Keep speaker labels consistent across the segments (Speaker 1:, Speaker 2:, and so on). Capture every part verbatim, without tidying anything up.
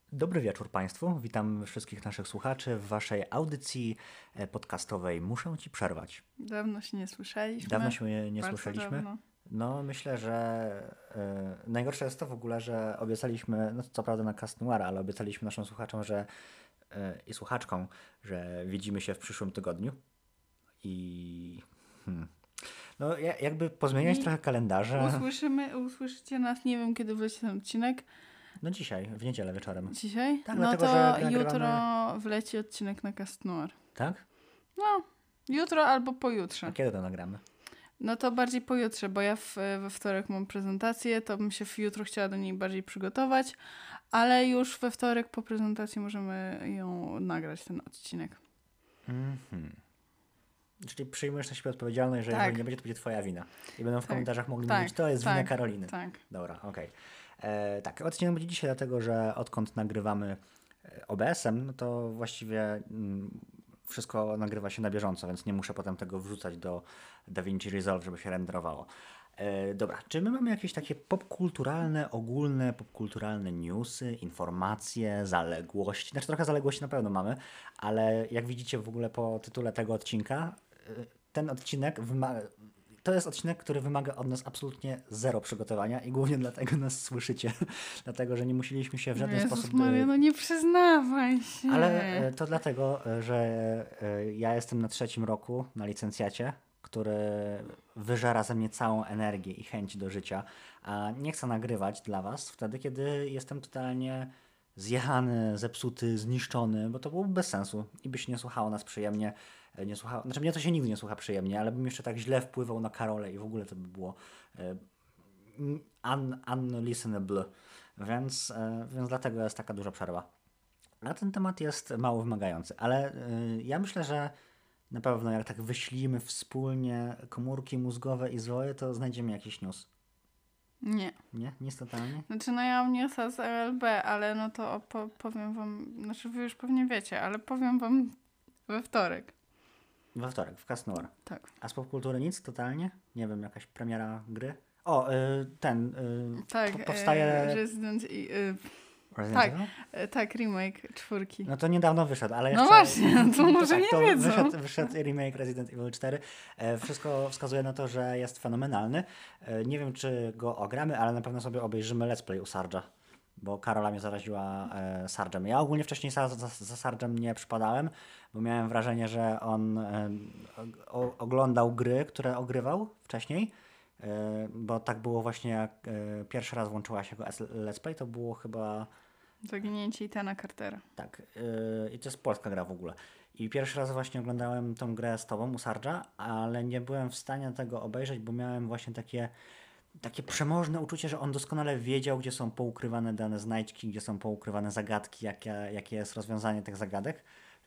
Speaker 1: Dobry wieczór Państwu. Witam wszystkich naszych słuchaczy w Waszej audycji podcastowej Muszę Ci przerwać.
Speaker 2: Dawno się nie słyszeliśmy.
Speaker 1: Dawno się nie
Speaker 2: Bardzo
Speaker 1: słyszeliśmy.
Speaker 2: dawno.
Speaker 1: No myślę, że y, najgorsze jest to w ogóle, że obiecaliśmy, no co prawda na Cast Noir, ale obiecaliśmy naszym słuchaczom, że y, i słuchaczkom, że widzimy się w przyszłym tygodniu. I hmm, no jakby pozmieniać
Speaker 2: I
Speaker 1: trochę kalendarze.
Speaker 2: Usłyszymy, usłyszycie nas, nie wiem kiedy wleci ten odcinek.
Speaker 1: No dzisiaj, w niedzielę wieczorem.
Speaker 2: Dzisiaj?
Speaker 1: Tak,
Speaker 2: no
Speaker 1: dlatego,
Speaker 2: to
Speaker 1: że nagrywamy...
Speaker 2: jutro wleci odcinek na Cast Noir.
Speaker 1: Tak?
Speaker 2: No, jutro albo pojutrze.
Speaker 1: A kiedy to nagramy?
Speaker 2: No to bardziej pojutrze, bo ja w, we wtorek mam prezentację, to bym się w jutro chciała do niej bardziej przygotować, ale już we wtorek po prezentacji możemy ją nagrać, ten odcinek.
Speaker 1: Mhm. Czyli przyjmujesz na siebie odpowiedzialność, że
Speaker 2: Tak.
Speaker 1: jeżeli nie będzie, to będzie twoja wina. I będą w
Speaker 2: Tak.
Speaker 1: komentarzach mogli
Speaker 2: Tak.
Speaker 1: mówić, to jest
Speaker 2: Tak.
Speaker 1: wina Karoliny.
Speaker 2: Tak.
Speaker 1: Dobra, okej. Okay. Tak, odcinek będzie dzisiaj, dlatego że odkąd nagrywamy O B S-em, no to właściwie mm, wszystko nagrywa się na bieżąco, więc nie muszę potem tego wrzucać do DaVinci Resolve, żeby się renderowało. E, dobra, czy my mamy jakieś takie popkulturalne, ogólne popkulturalne newsy, informacje, zaległości? Znaczy trochę zaległości na pewno mamy, ale jak widzicie w ogóle po tytule tego odcinka, ten odcinek wymaga... To jest odcinek, który wymaga od nas absolutnie zero przygotowania i głównie dlatego nas słyszycie. Dlatego, że nie musieliśmy się w żaden
Speaker 2: Jezus
Speaker 1: sposób...
Speaker 2: Maria, no nie przyznawaj się.
Speaker 1: Ale to dlatego, że ja jestem na trzecim roku na licencjacie, który wyżera ze mnie całą energię i chęć do życia, a nie chcę nagrywać dla was wtedy, kiedy jestem totalnie zjechany, zepsuty, zniszczony, bo to byłoby bez sensu i byś nie słuchało nas przyjemnie. Nie słuchało, znaczy mnie to się nigdy nie słucha przyjemnie, ale bym jeszcze tak źle wpływał na Karolę i w ogóle to by było un, unlistenable, więc, więc dlatego jest taka duża przerwa. A ten temat jest mało wymagający, ale ja myślę, że na pewno jak tak wyślimy wspólnie komórki mózgowe i zwoje, to znajdziemy jakiś news.
Speaker 2: Nie.
Speaker 1: Nie? Nic totalnie?
Speaker 2: Znaczy no ja mam newsa z L L B, ale no to opo- powiem wam, znaczy wy już pewnie wiecie, ale powiem wam we wtorek.
Speaker 1: We wtorek, w Cast Noir.
Speaker 2: Tak.
Speaker 1: A z popkultury nic totalnie? Nie wiem, jakaś premiera gry? O, y, ten, y,
Speaker 2: tak,
Speaker 1: po, powstaje...
Speaker 2: Y, Resident i... Y,
Speaker 1: Resident
Speaker 2: tak,
Speaker 1: Evil?
Speaker 2: y, tak, remake czwórki.
Speaker 1: No to niedawno wyszedł, ale jeszcze...
Speaker 2: No właśnie, no to może
Speaker 1: tak,
Speaker 2: nie
Speaker 1: to
Speaker 2: wiedzą.
Speaker 1: Wyszedł, wyszedł remake Resident Evil cztery. E, wszystko wskazuje na to, że jest fenomenalny. E, nie wiem, czy go ogramy, ale na pewno sobie obejrzymy let's play u Sarge'a, bo Karola mnie zaraziła e, Sarge'em. Ja ogólnie wcześniej za, za, za Sarge'em nie przypadałem, bo miałem wrażenie, że on e, o, oglądał gry, które ogrywał wcześniej, e, bo tak było właśnie jak e, pierwszy raz włączyła się go let's play, to było chyba...
Speaker 2: Zaginięcie Ethana Cartera.
Speaker 1: Tak, yy, i to jest polska gra w ogóle. I pierwszy raz właśnie oglądałem tą grę z tobą u Sarge'a, ale nie byłem w stanie tego obejrzeć, bo miałem właśnie takie, takie przemożne uczucie, że on doskonale wiedział, gdzie są poukrywane dane znajdźki, gdzie są poukrywane zagadki, jakie, jakie jest rozwiązanie tych zagadek.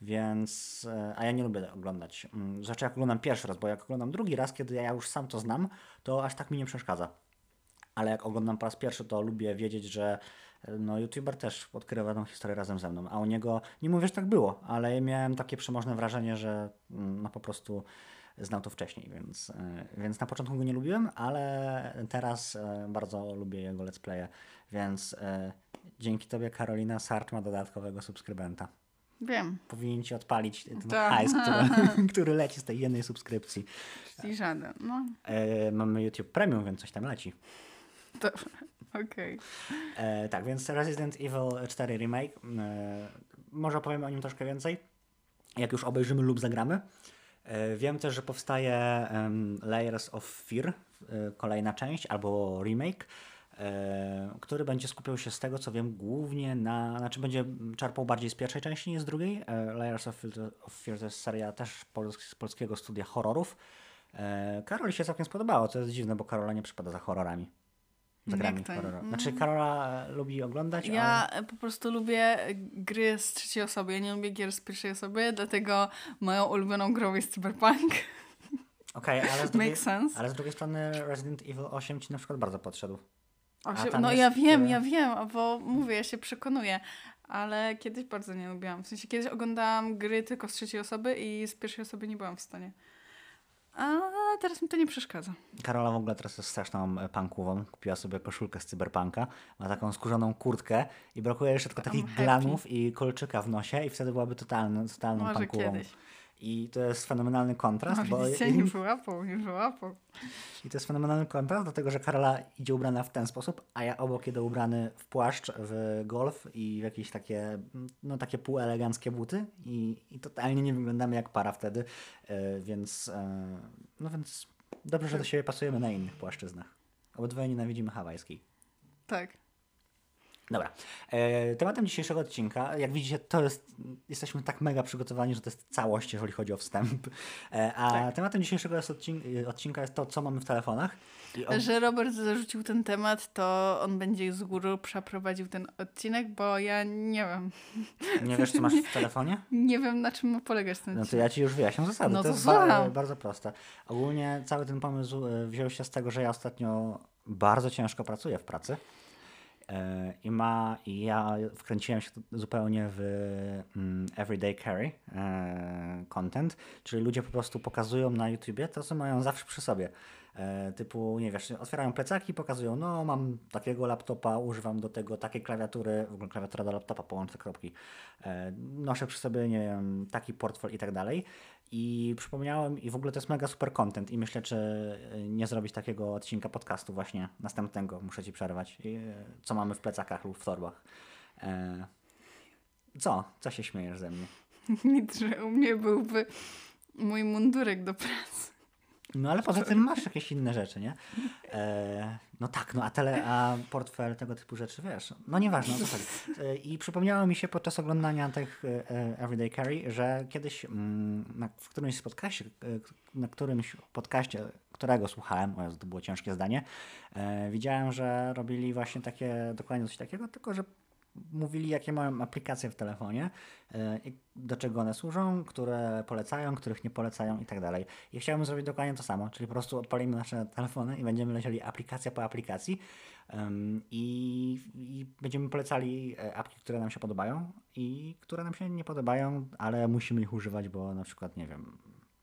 Speaker 1: Więc, yy, a ja nie lubię oglądać. Yy, znaczy jak oglądam pierwszy raz, bo jak oglądam drugi raz, kiedy ja już sam to znam, to aż tak mi nie przeszkadza. Ale jak oglądam po raz pierwszy, to lubię wiedzieć, że no, YouTuber też odkrywa tą historię razem ze mną, a u niego, nie mówię, że tak było, ale miałem takie przemożne wrażenie, że no po prostu znał to wcześniej, więc, więc na początku go nie lubiłem, ale teraz bardzo lubię jego let's playe, więc dzięki tobie Karolina Sarge ma dodatkowego subskrybenta.
Speaker 2: Wiem.
Speaker 1: Powinien ci odpalić ten
Speaker 2: Tak.
Speaker 1: hajs, który, który leci z tej jednej subskrypcji.
Speaker 2: Czyli żaden, no.
Speaker 1: E, mamy YouTube Premium, więc coś tam leci.
Speaker 2: Dobra, okej.
Speaker 1: E, tak, więc Resident Evil cztery Remake, e, może opowiem o nim troszkę więcej, jak już obejrzymy lub zagramy. E, wiem też, że powstaje um, Layers of Fear, e, kolejna część, albo remake, e, który będzie skupiał się z tego, co wiem, głównie na, znaczy będzie czerpał bardziej z pierwszej części niż z drugiej. E, Layers of Fear, of Fear to jest seria też pols z polskiego studia horrorów. E, Karoli się całkiem spodobało, to jest dziwne, bo Karola nie przypada za horrorami. Zagrami horrora. Znaczy Karola lubi oglądać,
Speaker 2: Ja
Speaker 1: ale...
Speaker 2: po prostu lubię gry z trzeciej osoby. Ja nie lubię gier z pierwszej osoby, dlatego moją ulubioną grą jest Cyberpunk.
Speaker 1: Okej, okay, ale, z drugiej,
Speaker 2: sense.
Speaker 1: ale z drugiej strony Resident Evil osiem ci na przykład bardzo podszedł.
Speaker 2: Osiem, no jest... ja wiem, ja wiem, bo mówię, ja się przekonuję, ale kiedyś bardzo nie lubiłam. W sensie kiedyś oglądałam gry tylko z trzeciej osoby i z pierwszej osoby nie byłam w stanie. A teraz mi to nie przeszkadza.
Speaker 1: Karola w ogóle teraz jest straszną e, punkową. Kupiła sobie koszulkę z Cyberpunka. Ma taką skórzaną kurtkę i brakuje jeszcze tylko
Speaker 2: Tam
Speaker 1: takich
Speaker 2: happy.
Speaker 1: glanów i kolczyka w nosie i wtedy byłaby totalną, totalną
Speaker 2: Może
Speaker 1: punkową.
Speaker 2: kiedyś.
Speaker 1: I to jest fenomenalny kontrast,
Speaker 2: No,
Speaker 1: bo
Speaker 2: widzicie, nie wyłapał, nie wyłapał.
Speaker 1: i to jest fenomenalny kontrast, dlatego że Karola idzie ubrana w ten sposób, a ja obok idę ubrany w płaszcz, w golf i w jakieś takie, no takie półeleganckie buty i, i totalnie nie wyglądamy jak para wtedy, e, więc e, no więc dobrze, że do siebie pasujemy na innych płaszczyznach. Obydwoje nienawidzimy hawajskiej.
Speaker 2: Tak.
Speaker 1: Dobra. E, tematem dzisiejszego odcinka, jak widzicie, to jest, jesteśmy tak mega przygotowani, że to jest całość, jeżeli chodzi o wstęp. E, a
Speaker 2: Tak.
Speaker 1: tematem dzisiejszego jest odcin- odcinka jest to, co mamy w telefonach. I o...
Speaker 2: Że Robert zarzucił ten temat, to on będzie z góry przeprowadził ten odcinek, bo ja nie wiem.
Speaker 1: Nie wiesz, co masz w telefonie?
Speaker 2: Nie wiem, na czym ma polegać ten
Speaker 1: No to
Speaker 2: odcinek.
Speaker 1: ja ci już wyjaśniam zasady.
Speaker 2: No
Speaker 1: to
Speaker 2: to
Speaker 1: jest ba-
Speaker 2: słucham.
Speaker 1: bardzo proste. Ogólnie cały ten pomysł e, wziął się z tego, że ja ostatnio bardzo ciężko pracuję w pracy. E, I ma, i ja wkręciłem się tu zupełnie w mm, everyday carry e, content, czyli ludzie po prostu pokazują na YouTubie to, co mają zawsze przy sobie. E, typu, nie wiesz, otwierają plecaki i pokazują, no mam takiego laptopa, używam do tego takiej klawiatury, w ogóle klawiatura do laptopa, połączę kropki, e, noszę przy sobie, nie wiem, taki portfel i tak dalej. I przypomniałem, i w ogóle to jest mega super content i myślę, czy nie zrobić takiego odcinka podcastu właśnie następnego, muszę ci przerwać, I, co mamy w plecakach lub w torbach. E, co? Co się śmiejesz ze mnie?
Speaker 2: Nic, że u mnie byłby mój mundurek do pracy.
Speaker 1: No ale poza tym masz jakieś inne rzeczy, nie? E, no tak, no a tele, a portfel, tego typu rzeczy, wiesz. No nieważne, o co chodzi. E, I przypomniało mi się podczas oglądania tych e, Everyday Carry, że kiedyś mm, na, w którymś z podcaście, e, na którymś podcaście, którego słuchałem, o Jezu, to było ciężkie zdanie, e, widziałem, że robili właśnie takie, dokładnie coś takiego, tylko że mówili, jakie mają aplikacje w telefonie, e, i do czego one służą, które polecają, których nie polecają i tak dalej. I chciałbym zrobić dokładnie to samo, czyli po prostu odpalimy nasze telefony i będziemy lecieli aplikacja po aplikacji um, i, i będziemy polecali e, apki, które nam się podobają i które nam się nie podobają, ale musimy ich używać, bo na przykład, nie wiem,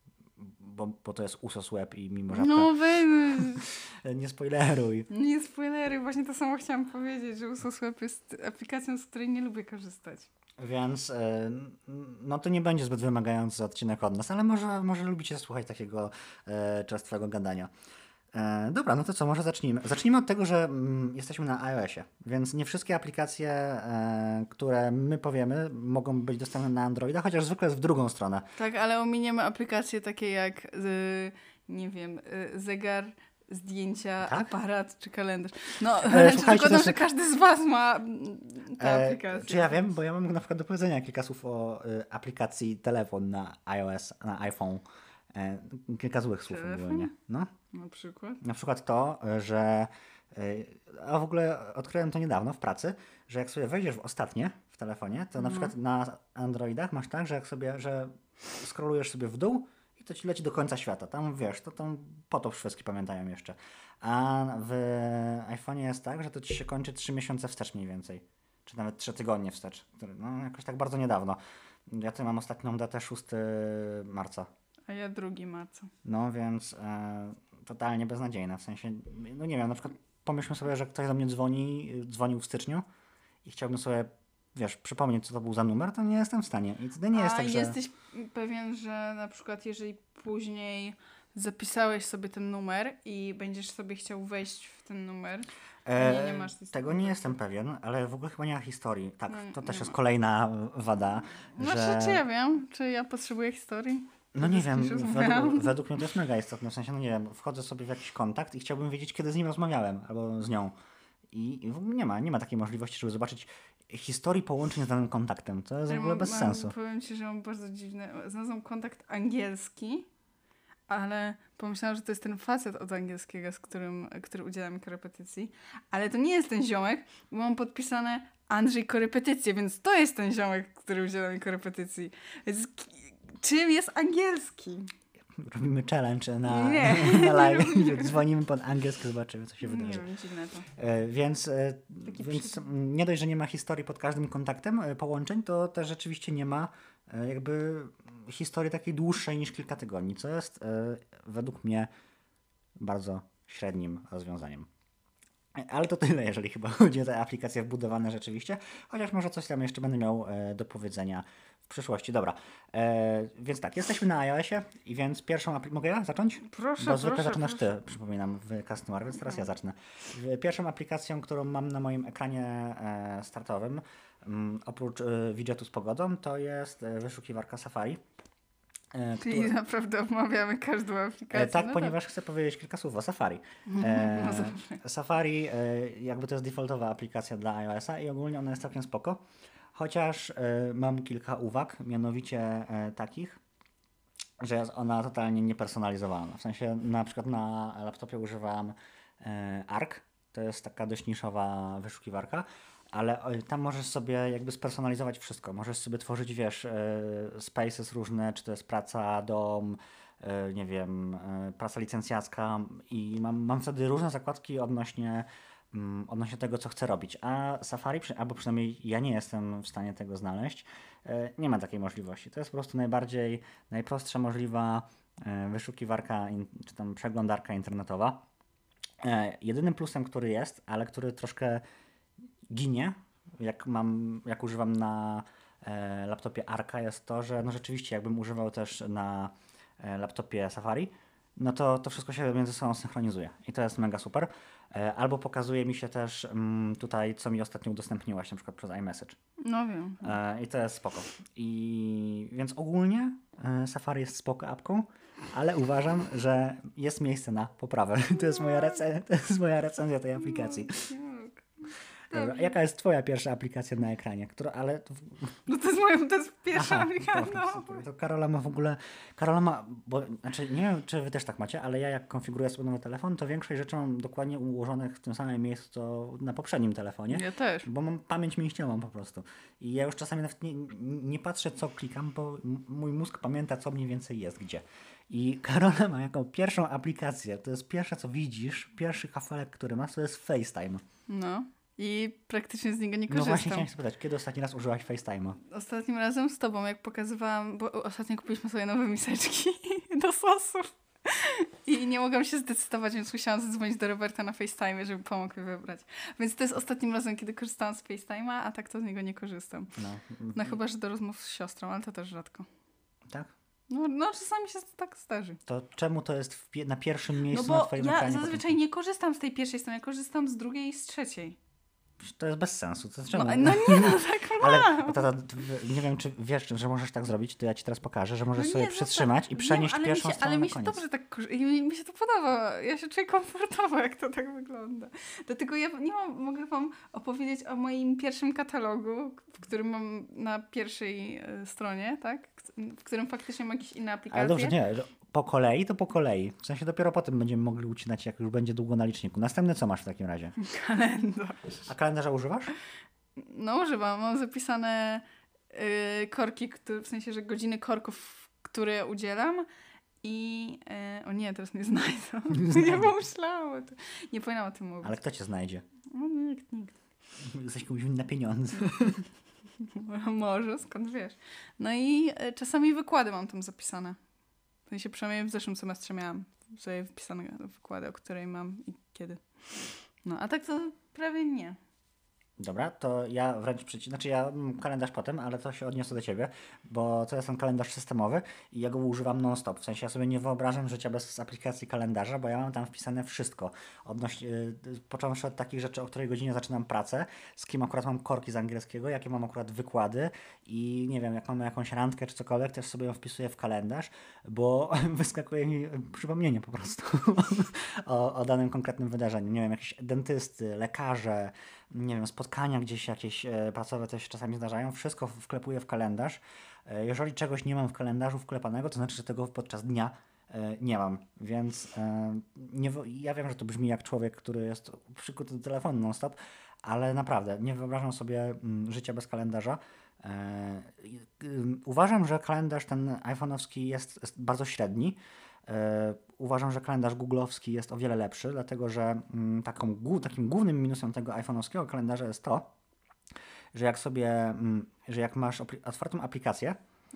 Speaker 1: bo, bo to jest U S O S Web i mimo rzadko...
Speaker 2: No wy...
Speaker 1: Nie spoileruj.
Speaker 2: Nie spoilery, właśnie to samo chciałam powiedzieć, że U S O S Web jest aplikacją, z której nie lubię korzystać.
Speaker 1: Więc e, no to nie będzie zbyt wymagający odcinek od nas, ale może, może lubicie słuchać takiego e, częstego gadania. E, dobra, no to co, może zacznijmy. Zacznijmy od tego, że mm, jesteśmy na iOSie, więc nie wszystkie aplikacje, e, które my powiemy, mogą być dostępne na Androida, chociaż zwykle jest w drugą stronę.
Speaker 2: Tak, ale ominiemy aplikacje takie jak, y, nie wiem, y, zegar, zdjęcia,
Speaker 1: Tak?
Speaker 2: aparat czy kalendarz. No,
Speaker 1: E,
Speaker 2: wręcz
Speaker 1: słuchajcie,
Speaker 2: zakładam,
Speaker 1: to
Speaker 2: że
Speaker 1: jest-
Speaker 2: każdy z was ma mm, te
Speaker 1: E,
Speaker 2: aplikacje.
Speaker 1: czy ja wiem, bo ja mam na przykład do powiedzenia kilka słów o e, aplikacji telefon na iOS, na iPhone. E, kilka złych słów
Speaker 2: Telefon?
Speaker 1: ogólnie. No.
Speaker 2: Na przykład.
Speaker 1: Na przykład to, że. y, A w ogóle odkryłem to niedawno w pracy, że jak sobie wejdziesz w ostatnie w telefonie, to na przykład na Androidach masz tak, że jak sobie, że scrollujesz sobie w dół i to ci leci do końca świata. Tam wiesz, to tam potop szwedzki pamiętają jeszcze. A w iPhone'ie jest tak, że to ci się kończy trzy miesiące wstecz mniej więcej. Czy nawet trzy tygodnie wstecz. Który, no jakoś tak bardzo niedawno. Ja tu mam ostatnią datę szóstego marca.
Speaker 2: A ja drugi marca.
Speaker 1: No więc e, totalnie beznadziejne. W sensie, no nie wiem, na przykład pomyślmy sobie, że ktoś do mnie dzwoni, dzwonił w styczniu i chciałbym sobie, wiesz, przypomnieć, co to był za numer, to nie jestem w stanie. I wtedy nie jest
Speaker 2: A
Speaker 1: tak, że...
Speaker 2: jesteś pewien, że na przykład jeżeli później zapisałeś sobie ten numer i będziesz sobie chciał wejść w ten numer,
Speaker 1: E,
Speaker 2: nie, nie masz tej
Speaker 1: tego nie jestem pewien, ale w ogóle chyba nie ma historii. Tak,
Speaker 2: No,
Speaker 1: to
Speaker 2: nie
Speaker 1: też
Speaker 2: ma.
Speaker 1: jest kolejna wada,
Speaker 2: Znaczy,
Speaker 1: że...
Speaker 2: czy ja wiem, czy ja potrzebuję historii?
Speaker 1: No nie
Speaker 2: z
Speaker 1: wiem,
Speaker 2: kimś
Speaker 1: według,
Speaker 2: rozmawiałam?
Speaker 1: według mnie to jest mega istotne, w sensie, no nie wiem, wchodzę sobie w jakiś kontakt i chciałbym wiedzieć, kiedy z nim rozmawiałem, albo z nią. I, i w ogóle nie ma, nie ma takiej możliwości, żeby zobaczyć historii połączeń z danym kontaktem. To jest w
Speaker 2: Ja
Speaker 1: ogóle
Speaker 2: mam-
Speaker 1: bez
Speaker 2: mam-
Speaker 1: sensu.
Speaker 2: Powiem ci, że mam bardzo dziwne... Znalazłam kontakt angielski, ale pomyślałam, że to jest ten facet od angielskiego, z którym, który udziela mi korepetycji. Ale to nie jest ten ziomek, bo mam podpisane Andrzej korepetycje, więc to jest ten ziomek, który udziela mi korepetycji. Więc k- czym jest angielski?
Speaker 1: robimy challenge na,
Speaker 2: Nie.
Speaker 1: na live, dzwonimy pod angielski, zobaczymy, co się
Speaker 2: Nie
Speaker 1: wydarzy.
Speaker 2: wiem, dziwne to.
Speaker 1: E, Więc, e,
Speaker 2: Taki
Speaker 1: więc
Speaker 2: przykład.
Speaker 1: nie dość, że nie ma historii pod każdym kontaktem e, połączeń, to też rzeczywiście nie ma e, jakby historii takiej dłuższej niż kilka tygodni, co jest e, według mnie bardzo średnim rozwiązaniem. E, Ale to tyle, jeżeli chyba chodzi o te aplikacje wbudowane rzeczywiście, chociaż może coś tam jeszcze będę miał e, do powiedzenia w przyszłości. Dobra, e, więc tak, jesteśmy na iOSie i więc pierwszą aplikację... Mogę ja zacząć?
Speaker 2: Proszę,
Speaker 1: Bo zwykle
Speaker 2: proszę,
Speaker 1: zaczynasz
Speaker 2: proszę.
Speaker 1: ty, przypominam, w Customer, więc teraz ja zacznę. W- Pierwszą aplikacją, którą mam na moim ekranie e, startowym, m, oprócz e, widgetu z pogodą, to jest e, wyszukiwarka Safari. E,
Speaker 2: Czyli
Speaker 1: która-
Speaker 2: naprawdę omawiamy każdą aplikację.
Speaker 1: E, tak,
Speaker 2: no
Speaker 1: ponieważ chcę powiedzieć kilka słów o Safari.
Speaker 2: No
Speaker 1: E,
Speaker 2: dobrze.
Speaker 1: Safari e, jakby to jest defaultowa aplikacja dla iOS-a i ogólnie ona jest całkiem spoko, chociaż e, mam kilka uwag, mianowicie e, takich, że jest ona totalnie niepersonalizowalna. W sensie na przykład na laptopie używam e, Arc, to jest taka dość niszowa wyszukiwarka, ale o, tam możesz sobie jakby spersonalizować wszystko. Możesz sobie tworzyć, wiesz, e, spaces różne, czy to jest praca, dom, e, nie wiem, e, praca licencjacka i mam, mam wtedy różne zakładki odnośnie, mm, odnośnie tego, co chcę robić. A Safari, przy- albo przynajmniej ja nie jestem w stanie tego znaleźć, e, nie ma takiej możliwości. To jest po prostu najbardziej, najprostsza możliwa e, wyszukiwarka, in, czy tam przeglądarka internetowa. E, Jedynym plusem, który jest, ale który troszkę ginie, jak mam, jak używam na e, laptopie Arca, jest to, że no rzeczywiście jakbym używał też na e, laptopie Safari, no to to wszystko się między sobą synchronizuje i to jest mega super. E, albo pokazuje mi się też mm, tutaj, co mi ostatnio udostępniłaś, na przykład przez iMessage.
Speaker 2: No wiem.
Speaker 1: E, I to jest spoko. I więc ogólnie e, Safari jest spoko apką, ale uważam, że jest miejsce na poprawę. To jest moja, rece- to jest moja recenzja tej aplikacji. Dobra,
Speaker 2: Dobrze.
Speaker 1: jaka jest twoja pierwsza aplikacja na ekranie? Która, ale...
Speaker 2: No to jest moja, to jest pierwsza
Speaker 1: Aha,
Speaker 2: aplikacja.
Speaker 1: to,
Speaker 2: No.
Speaker 1: super. To Karola ma w ogóle... Karola ma... Bo, znaczy, nie wiem, czy wy też tak macie, ale ja jak konfiguruję sobie nowy telefon, to większość rzeczy mam dokładnie ułożonych w tym samym miejscu, co na poprzednim telefonie.
Speaker 2: Ja też.
Speaker 1: Bo mam pamięć mięśniową po prostu. I ja już czasami nawet nie, nie patrzę, co klikam, bo m- mój mózg pamięta, co mniej więcej jest gdzie. I Karola ma jako pierwszą aplikację, to jest pierwsze, co widzisz, pierwszy kafelek, który masz, to jest FaceTime.
Speaker 2: No. I praktycznie z niego nie
Speaker 1: No właśnie
Speaker 2: korzystam.
Speaker 1: chciałem się spytać, kiedy ostatni raz użyłaś FaceTime'a?
Speaker 2: Ostatnim razem z tobą, jak pokazywałam, bo ostatnio kupiliśmy sobie nowe miseczki do sosów. I nie mogłam się zdecydować, więc musiałam zadzwonić do Roberta na FaceTime, żeby pomógł mi wybrać. Więc to jest ostatnim razem, kiedy korzystałam z FaceTime'a, a tak to z niego nie korzystam.
Speaker 1: No,
Speaker 2: No chyba, że do rozmów z siostrą, ale to też rzadko.
Speaker 1: tak?
Speaker 2: No, no czasami się tak zdarzy.
Speaker 1: To czemu to jest w pie- na pierwszym
Speaker 2: No
Speaker 1: miejscu na
Speaker 2: bo
Speaker 1: twoim
Speaker 2: ja
Speaker 1: ekranie?
Speaker 2: zazwyczaj nie korzystam z tej pierwszej strony, ja korzystam z drugiej i z trzeciej.
Speaker 1: To jest bez sensu, to
Speaker 2: No,
Speaker 1: czemu?
Speaker 2: no nie, no tak
Speaker 1: Ale
Speaker 2: mam.
Speaker 1: to, to, nie wiem, czy wiesz, że możesz tak zrobić, to ja ci teraz pokażę, że możesz
Speaker 2: No
Speaker 1: sobie
Speaker 2: nie,
Speaker 1: przytrzymać
Speaker 2: zostaw-
Speaker 1: i przenieść
Speaker 2: wiem, ale
Speaker 1: pierwszą
Speaker 2: mi się,
Speaker 1: stronę
Speaker 2: ale
Speaker 1: na
Speaker 2: mi się
Speaker 1: koniec.
Speaker 2: dobrze tak korzy- i mi, mi się to podoba. Ja się czuję komfortowo, jak to tak wygląda. Dlatego ja nie mam, mogę wam opowiedzieć o moim pierwszym katalogu, w którym mam na pierwszej e, stronie, tak? W którym faktycznie mam jakieś inne aplikacje.
Speaker 1: Ale dobrze, nie, że po kolei to po kolei. W sensie dopiero potem będziemy mogli ucinać, jak już będzie długo na liczniku. Następne co masz w takim razie?
Speaker 2: Kalendarz.
Speaker 1: A kalendarza używasz?
Speaker 2: No używam, mam zapisane y, korki, które, w sensie, że godziny korków, które udzielam i... Y, o nie, teraz nie znajdę. Nie pomyślałam. Nie powinnam o tym mówić.
Speaker 1: Ale kto cię znajdzie?
Speaker 2: No, nikt, nikt.
Speaker 1: Jesteś komuś winny na pieniądze.
Speaker 2: Może, skąd wiesz. No i y, czasami wykłady mam tam zapisane. W sensie przynajmniej w zeszłym semestrze miałam sobie wpisane wykłady, o której mam i kiedy. No, a tak to prawie nie.
Speaker 1: Dobra, to ja wręcz przeciwnie, znaczy ja mam kalendarz potem, ale to się odniosę do ciebie, bo to jest ten kalendarz systemowy i ja go używam non-stop. W sensie ja sobie nie wyobrażam życia bez aplikacji kalendarza, bo ja mam tam wpisane wszystko. Odnośnie, y, począwszy od takich rzeczy, o której godzinie zaczynam pracę, z kim akurat mam korki z angielskiego, jakie mam akurat wykłady i nie wiem, jak mamy jakąś randkę czy cokolwiek, też sobie ją wpisuję w kalendarz, bo wyskakuje mi przypomnienie po prostu o, o danym konkretnym wydarzeniu. Nie wiem, jakieś dentysty, lekarze, nie wiem, spotkania gdzieś jakieś e, pracowe też czasami zdarzają, wszystko wklepuję w kalendarz. E, jeżeli czegoś nie mam w kalendarzu wklepanego, to znaczy, że tego podczas dnia e, nie mam, więc e, nie, wo- ja wiem, że to brzmi jak człowiek, który jest przykuty do telefonu non-stop, ale naprawdę nie wyobrażam sobie mm, życia bez kalendarza. E, i- ym, uważam, że kalendarz ten iPhone'owski jest, jest bardzo średni. E, uważam, że kalendarz googlowski jest o wiele lepszy, dlatego że mm, taką, głó- takim głównym minusem tego iPhone'owskiego kalendarza jest to, że jak sobie, mm, że jak masz opli- otwartą aplikację,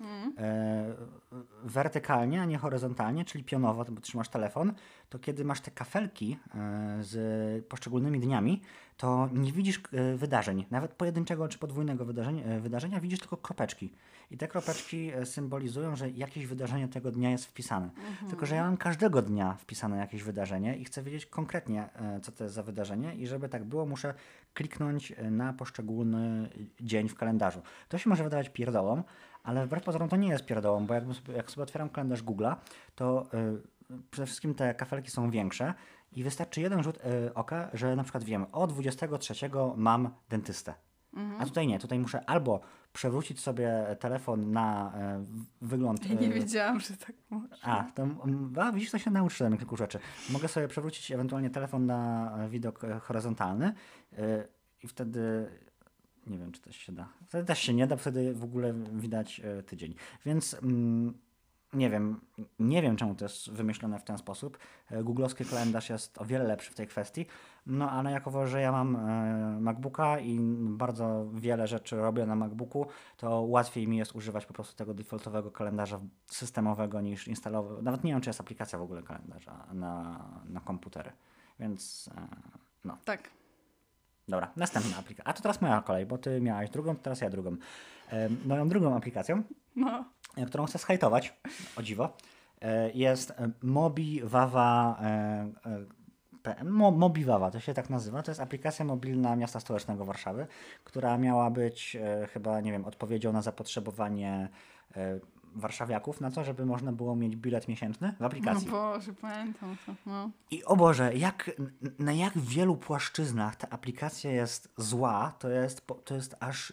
Speaker 1: e, wertykalnie, a nie horyzontalnie, czyli pionowo, to bo trzymasz telefon, to kiedy masz te kafelki e, z poszczególnymi dniami, to nie widzisz e, wydarzeń, nawet pojedynczego czy podwójnego wydarzeń, e, wydarzenia, widzisz tylko kropeczki. I te kropeczki e, symbolizują, że jakieś wydarzenie tego dnia jest wpisane. Tylko, że ja mam każdego dnia wpisane jakieś wydarzenie i chcę wiedzieć konkretnie, e, co to jest za wydarzenie i żeby tak było, muszę kliknąć e, na poszczególny dzień w kalendarzu. To się może wydawać pierdołą, ale wbrew pozorom to nie jest pierdołą, bo jakbym sobie, jak sobie otwieram kalendarz Google'a, to y, przede wszystkim te kafelki są większe i wystarczy jeden rzut y, oka, że na przykład wiem, o dwudziestego trzeciego mam dentystę. A tutaj nie, tutaj muszę albo przewrócić sobie telefon na y, wygląd...
Speaker 2: Ja nie
Speaker 1: y,
Speaker 2: wiedziałam, że tak może.
Speaker 1: a, to, mm, a, widzisz, to się nauczyłem kilku rzeczy. Mogę sobie przewrócić ewentualnie telefon na e, widok e, horyzontalny y, i wtedy nie wiem, czy to się da. Wtedy też się nie da, wtedy w ogóle widać e, tydzień. Więc mm, nie wiem, nie wiem czemu to jest wymyślone w ten sposób. E, Googlowski kalendarz jest o wiele lepszy w tej kwestii. No ale jakowo, że ja mam e, MacBooka i bardzo wiele rzeczy robię na MacBooku, to łatwiej mi jest używać po prostu tego defaultowego kalendarza systemowego niż instalować. Nawet nie wiem, czy jest aplikacja w ogóle kalendarza na, na komputery. Więc e, no.
Speaker 2: Tak.
Speaker 1: Dobra, następna aplikacja. A to teraz moja kolej, bo ty miałaś drugą, to teraz ja drugą. E, moją drugą aplikacją,
Speaker 2: No.
Speaker 1: e, którą chcę zhejtować, o dziwo, e, jest e, Mobiwawa. E, e, P M. Mo, Mobiwawa, to się tak nazywa. To jest aplikacja mobilna miasta stołecznego Warszawy, która miała być e, chyba, nie wiem, odpowiedzią na zapotrzebowanie e, warszawiaków na to, żeby można było mieć bilet miesięczny w
Speaker 2: No
Speaker 1: aplikacji.
Speaker 2: Boże, pamiętam to. No.
Speaker 1: I o Boże, jak, na jak wielu płaszczyznach ta aplikacja jest zła, to jest, po- to jest aż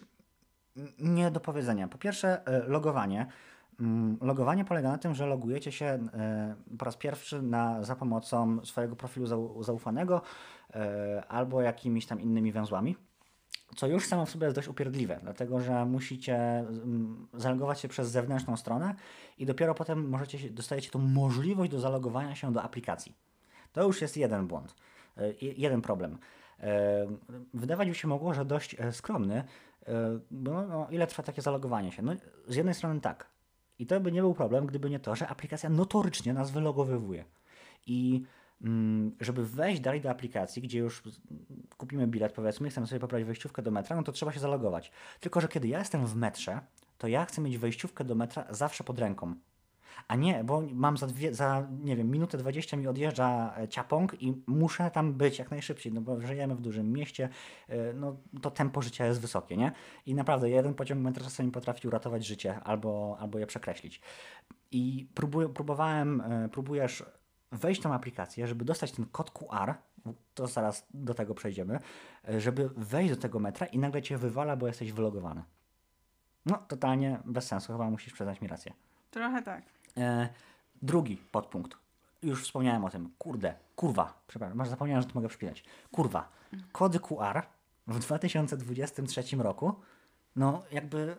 Speaker 1: nie do powiedzenia. Po pierwsze, e, logowanie. Mm, Logowanie polega na tym, że logujecie się e, po raz pierwszy na, za pomocą swojego profilu zau, zaufanego e, albo jakimiś tam innymi węzłami. Co już samo w sobie jest dość upierdliwe, dlatego że musicie mm, zalogować się przez zewnętrzną stronę i dopiero potem możecie się, dostajecie tą możliwość do zalogowania się do aplikacji. To już jest jeden błąd, e, i- jeden problem. E, Wydawać by się mogło, że dość e, skromny, e, bo no, no, ile trwa takie zalogowanie się? No, z jednej strony tak. I to by nie był problem, gdyby nie to, że aplikacja notorycznie nas wylogowywuje. I mm, żeby wejść dalej do aplikacji, gdzie już kupimy bilet, powiedzmy, chcemy sobie pobrać wejściówkę do metra, no to trzeba się zalogować. Tylko że kiedy ja jestem w metrze, to ja chcę mieć wejściówkę do metra zawsze pod ręką. A nie, bo mam za, dwie, za nie wiem, minutę dwadzieścia mi odjeżdża e, ciapąg i muszę tam być jak najszybciej, no bo żyjemy w dużym mieście, e, no to tempo życia jest wysokie, nie? I naprawdę jeden pociąg metra czasami potrafi uratować życie albo, albo je przekreślić. I próbuję, próbowałem, e, próbujesz wejść w tą aplikację, żeby dostać ten kod Q R, to zaraz do tego przejdziemy, e, żeby wejść do tego metra i nagle cię wywala, bo jesteś wylogowany. No, totalnie bez sensu, chyba musisz przyznać mi rację.
Speaker 2: Trochę tak.
Speaker 1: E, drugi podpunkt. Już wspomniałem o tym. Kurde, kurwa. Przepraszam, masz zapomniałem, że to mogę przypinać. Kurwa. Kody Q R w dwa tysiące dwudziestym trzecim roku, no jakby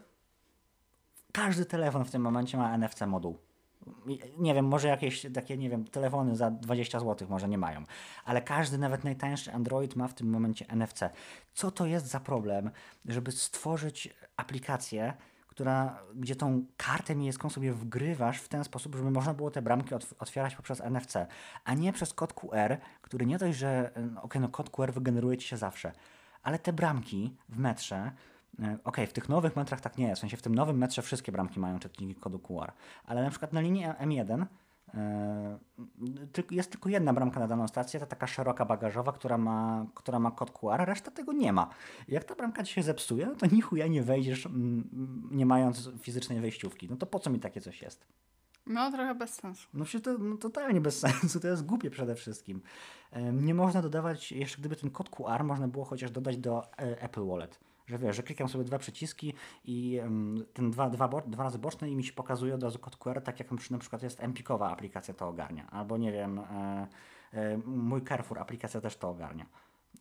Speaker 1: każdy telefon w tym momencie ma N F C moduł. I- Nie wiem, może jakieś takie, nie wiem, telefony za dwadzieścia złotych może nie mają, ale każdy, nawet najtańszy Android ma w tym momencie N F C. Co to jest za problem, żeby stworzyć aplikację, która, gdzie tą kartę miejską sobie wgrywasz w ten sposób, żeby można było te bramki otw- otwierać poprzez N F C, a nie przez kod Q R, który nie dość, że no, okej, no kod Q R wygeneruje ci się zawsze, ale te bramki w metrze, e, okej, w tych nowych metrach tak nie jest, w sensie w tym nowym metrze wszystkie bramki mają czytniki kodu Q R, ale na przykład na linii M jeden e, tylko- jest tylko jedna bramka na daną stację, to taka szeroka bagażowa, która ma, która ma kod Q R, reszta tego nie ma. Jak ta bramka ci się zepsuje, no to ni chuja nie wejdziesz, mm, nie mając fizycznej wejściówki. No to po co mi takie coś jest?
Speaker 2: No, trochę bez sensu.
Speaker 1: No przecież to no, totalnie bez sensu, to jest głupie przede wszystkim. Em, Nie można dodawać, jeszcze gdyby ten kod Q R można było chociaż dodać do e, Apple Wallet. Że wiesz, że klikam sobie dwa przyciski i em, ten dwa, dwa, bo, dwa razy boczne i mi się pokazuje od razu kod Q R, tak jak na przykład jest Empikowa aplikacja to ogarnia. Albo nie wiem, e, e, mój Carrefour aplikacja też to ogarnia.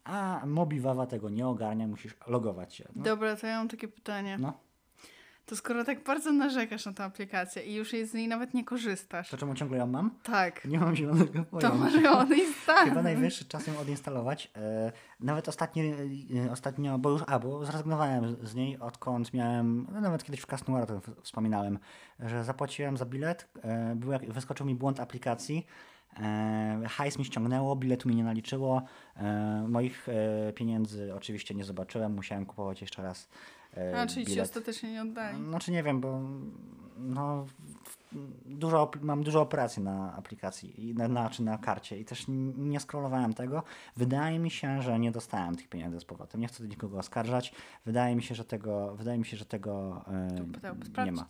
Speaker 1: A Mobiwawa tego nie ogarnia, musisz logować się. No.
Speaker 2: Dobra, to ja mam takie pytanie.
Speaker 1: No.
Speaker 2: To skoro tak bardzo narzekasz na tę aplikację i już jej z niej nawet nie korzystasz.
Speaker 1: To czemu ciągle ją mam?
Speaker 2: Tak.
Speaker 1: Nie mam zielonego pojęcia.
Speaker 2: To może ją odinstaluj.
Speaker 1: Chyba najwyższy czas ją odinstalować. E, nawet ostatnio, e, ostatnio, bo już, a, bo zrezygnowałem z niej, odkąd miałem, no nawet kiedyś w Casnuar to wspominałem, że zapłaciłem za bilet, e, był jak, wyskoczył mi błąd aplikacji, e, hajs mi ściągnęło, biletu mi nie naliczyło, e, moich e, pieniędzy oczywiście nie zobaczyłem, musiałem kupować jeszcze raz e,
Speaker 2: A, czyli ci
Speaker 1: bilet.
Speaker 2: ostatecznie nie oddali.
Speaker 1: Znaczy nie wiem, bo no, dużo, mam dużo operacji na aplikacji, i na, na, czy na karcie i też nie scrollowałem tego. Wydaje mi się, że nie dostałem tych pieniędzy z powrotem. Nie chcę do nikogo oskarżać. Wydaje mi się, że tego, wydaje mi się, że tego e, nie ma.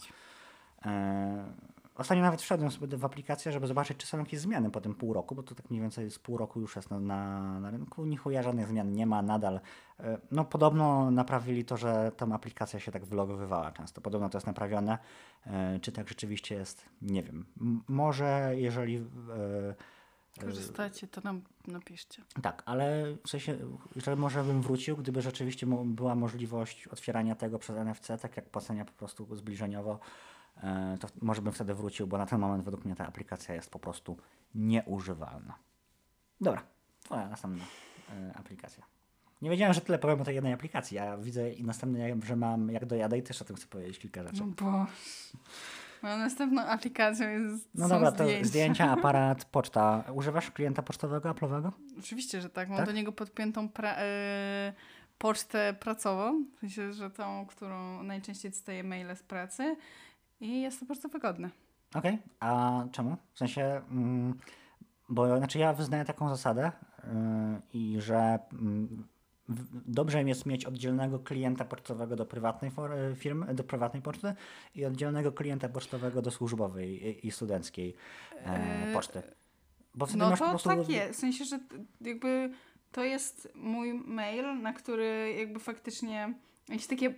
Speaker 1: E, Ostatnio nawet wszedłem sobie w aplikację, żeby zobaczyć, czy są jakieś zmiany po tym pół roku, bo to tak mniej więcej z pół roku już jest na, na, na rynku. Ni chuja żadnych zmian nie ma nadal. No podobno naprawili to, że ta aplikacja się tak wylogowywała często. Podobno to jest naprawione. Czy tak rzeczywiście jest? Nie wiem. M może jeżeli...
Speaker 2: Korzystacie, to nam napiszcie.
Speaker 1: Tak, ale w sensie, że może bym wrócił, gdyby rzeczywiście mo była możliwość otwierania tego przez N F C, tak jak płacenia po prostu zbliżeniowo, to może bym wtedy wrócił, bo na ten moment według mnie ta aplikacja jest po prostu nieużywalna. Dobra, twoja następna y, aplikacja. Nie wiedziałem, że tyle powiem o tej jednej aplikacji, a widzę i następnie, że mam jak dojadę i też o tym chcę powiedzieć kilka rzeczy.
Speaker 2: No bo... Moją następną aplikacją jest
Speaker 1: No dobra, to
Speaker 2: zdjęcia.
Speaker 1: zdjęcia, aparat, poczta. Używasz klienta pocztowego, Apple'owego?
Speaker 2: Oczywiście, że tak. Mam
Speaker 1: Tak?
Speaker 2: do niego podpiętą pra y pocztę pracową, w sensie, że tą, którą najczęściej dostaję maile z pracy i jest to bardzo wygodne.
Speaker 1: Okej, okay. A czemu? W sensie, mm, bo znaczy ja wyznaję taką zasadę yy, i że mm, dobrze jest mieć oddzielnego klienta pocztowego do prywatnej firmy, do prywatnej poczty i oddzielnego klienta pocztowego do służbowej i, i studenckiej e, poczty. Bo wtedy
Speaker 2: no
Speaker 1: masz
Speaker 2: to
Speaker 1: po prostu...
Speaker 2: tak jest, w sensie, że jakby to jest mój mail, na który jakby faktycznie jakieś takie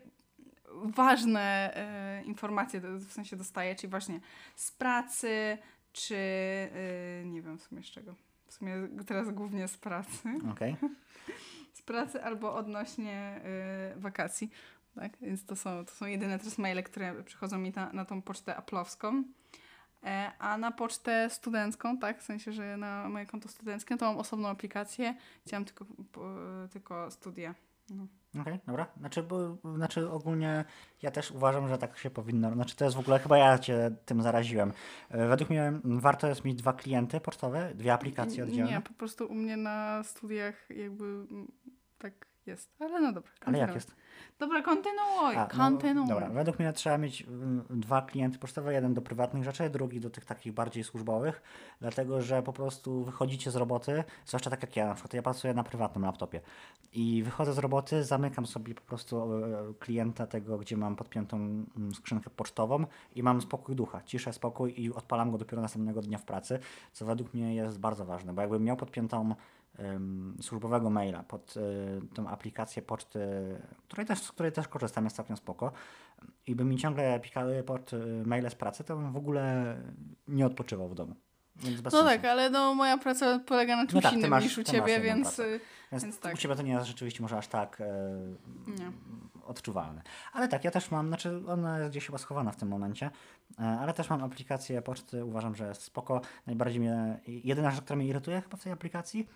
Speaker 2: ważne e, informacje w sensie dostaję, czyli właśnie z pracy, czy e, nie wiem w sumie z czego. W sumie teraz głównie z pracy.
Speaker 1: Okej. Okay.
Speaker 2: Z pracy albo odnośnie y, wakacji. Tak? Więc to są, to są jedyne teraz maile, które przychodzą mi na, na tą pocztę Apple'owską. E, a na pocztę studencką, tak, w sensie, że na moje konto studenckie, to mam osobną aplikację, gdzie mam tylko, po, tylko studia. No.
Speaker 1: Okej, okay, dobra. Znaczy, bo, znaczy ogólnie ja też uważam, że tak się powinno. Znaczy to jest w ogóle, chyba ja cię tym zaraziłem. Według mnie warto jest mieć dwa klienty pocztowe, dwie aplikacje oddzielne.
Speaker 2: Nie, po prostu u mnie na studiach jakby tak jest. Ale no dobra.
Speaker 1: Ale jak jest?
Speaker 2: Dobra, kontynuuj,
Speaker 1: A,
Speaker 2: kontynuuj.
Speaker 1: No, dobra, według mnie trzeba mieć y, dwa klienty pocztowe, jeden do prywatnych rzeczy, drugi do tych takich bardziej służbowych, dlatego, że po prostu wychodzicie z roboty, zwłaszcza tak jak ja, na przykład ja pracuję na prywatnym laptopie i wychodzę z roboty, zamykam sobie po prostu y, klienta tego, gdzie mam podpiętą y, skrzynkę pocztową i mam spokój ducha, ciszę, spokój i odpalam go dopiero następnego dnia w pracy, co według mnie jest bardzo ważne, bo jakbym miał podpiętą Um, służbowego maila pod y, tą aplikację poczty, której też, z której też korzystam, jest całkiem spoko i by mi ciągle pikały pod y, maile z pracy, to bym w ogóle nie odpoczywał w domu. Więc bez
Speaker 2: no
Speaker 1: sensu.
Speaker 2: tak, ale no, moja praca polega na czymś
Speaker 1: no tak,
Speaker 2: innym
Speaker 1: masz,
Speaker 2: niż u
Speaker 1: ty
Speaker 2: ciebie,
Speaker 1: masz
Speaker 2: więc,
Speaker 1: więc,
Speaker 2: więc tak.
Speaker 1: U ciebie to nie jest rzeczywiście może aż tak e,
Speaker 2: nie.
Speaker 1: odczuwalne. Ale tak, ja też mam, znaczy ona jest gdzieś chyba schowana w tym momencie, e, ale też mam aplikację poczty, uważam, że jest spoko. Najbardziej mnie, jedyna rzecz, która mnie irytuje chyba w tej aplikacji,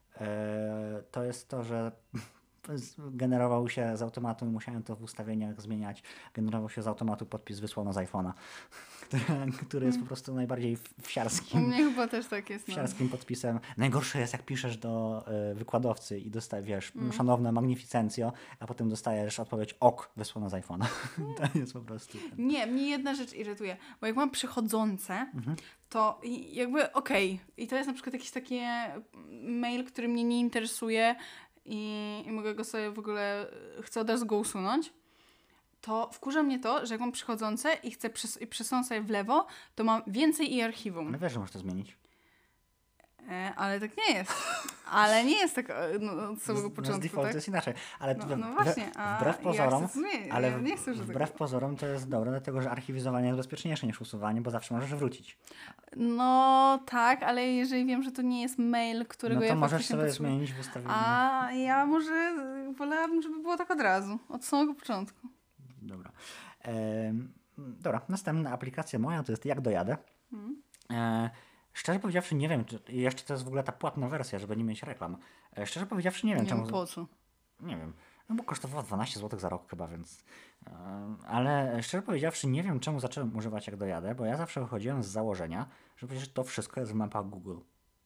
Speaker 1: to jest to, że generował się z automatu i musiałem to w ustawieniach zmieniać. Generował się z automatu podpis wysłano z iPhone'a, który, który jest po prostu najbardziej wsiarskim.
Speaker 2: U mnie chyba też tak jest.
Speaker 1: Wsiarskim no. podpisem. Najgorsze jest, jak piszesz do y, wykładowcy i dostajesz
Speaker 2: Mm.
Speaker 1: szanowne magnificencjo, a potem dostajesz odpowiedź ok, wysłano z iPhone'a. To jest po prostu...
Speaker 2: Nie, mnie jedna rzecz irytuje, bo jak mam przychodzące, mhm. to jakby okej. Okay. I to jest na przykład jakiś taki mail, który mnie nie interesuje i, i mogę go sobie w ogóle, chcę od razu go usunąć, to wkurza mnie to, że jak mam przychodzące i chcę przes- i przesunąć sobie w lewo, to mam więcej i archiwum.
Speaker 1: Ale wiesz, że możesz to zmienić.
Speaker 2: E, ale tak nie jest. Ale nie jest tak e, no, od samego
Speaker 1: Z,
Speaker 2: początku,
Speaker 1: z default
Speaker 2: tak?
Speaker 1: jest inaczej. Ale
Speaker 2: No,
Speaker 1: we-
Speaker 2: no
Speaker 1: we-
Speaker 2: właśnie, a
Speaker 1: wbrew pozorom,
Speaker 2: ja chcę zmienić.
Speaker 1: ale
Speaker 2: Ja nie chcę, że
Speaker 1: wbrew
Speaker 2: tak...
Speaker 1: pozorom to jest dobre, dlatego że archiwizowanie jest bezpieczniejsze niż usuwanie, bo zawsze możesz wrócić.
Speaker 2: No tak, ale jeżeli wiem, że to nie jest mail, którego
Speaker 1: No to
Speaker 2: ja
Speaker 1: możesz
Speaker 2: faktycznie
Speaker 1: sobie
Speaker 2: potrzebuję.
Speaker 1: zmienić w ustawieniach.
Speaker 2: A ja może wolałabym, żeby było tak od razu, od samego początku.
Speaker 1: Dobra. Em, dobra, następna aplikacja moja to jest Jak dojadę.
Speaker 2: Hmm.
Speaker 1: E, szczerze powiedziawszy nie wiem, czy jeszcze to jest w ogóle ta płatna wersja, żeby nie mieć reklam. E, szczerze powiedziawszy nie wiem
Speaker 2: Nie
Speaker 1: czemu...
Speaker 2: wiem po co.
Speaker 1: Nie wiem. No bo kosztowała dwanaście złotych za rok chyba, więc... e, ale szczerze powiedziawszy nie wiem czemu zacząłem używać Jak dojadę, bo ja zawsze wychodziłem z założenia, że przecież to wszystko jest w mapach Google.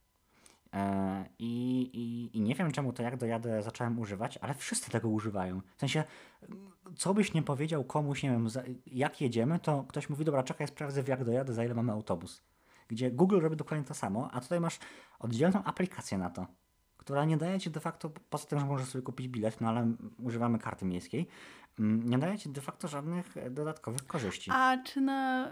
Speaker 1: E, I, i, I nie wiem czemu to Jak dojadę zacząłem używać, ale wszyscy tego używają. W sensie, co byś nie powiedział komuś, nie wiem, za, jak jedziemy, to ktoś mówi, dobra, czekaj, sprawdzę w Jak dojadę, za ile mamy autobus. Gdzie Google robi dokładnie to samo, a tutaj masz oddzielną aplikację na to, która nie daje ci de facto, poza tym, że możesz sobie kupić bilet, no ale używamy karty miejskiej, mm, nie daje ci de facto żadnych e, dodatkowych korzyści.
Speaker 2: A czy na...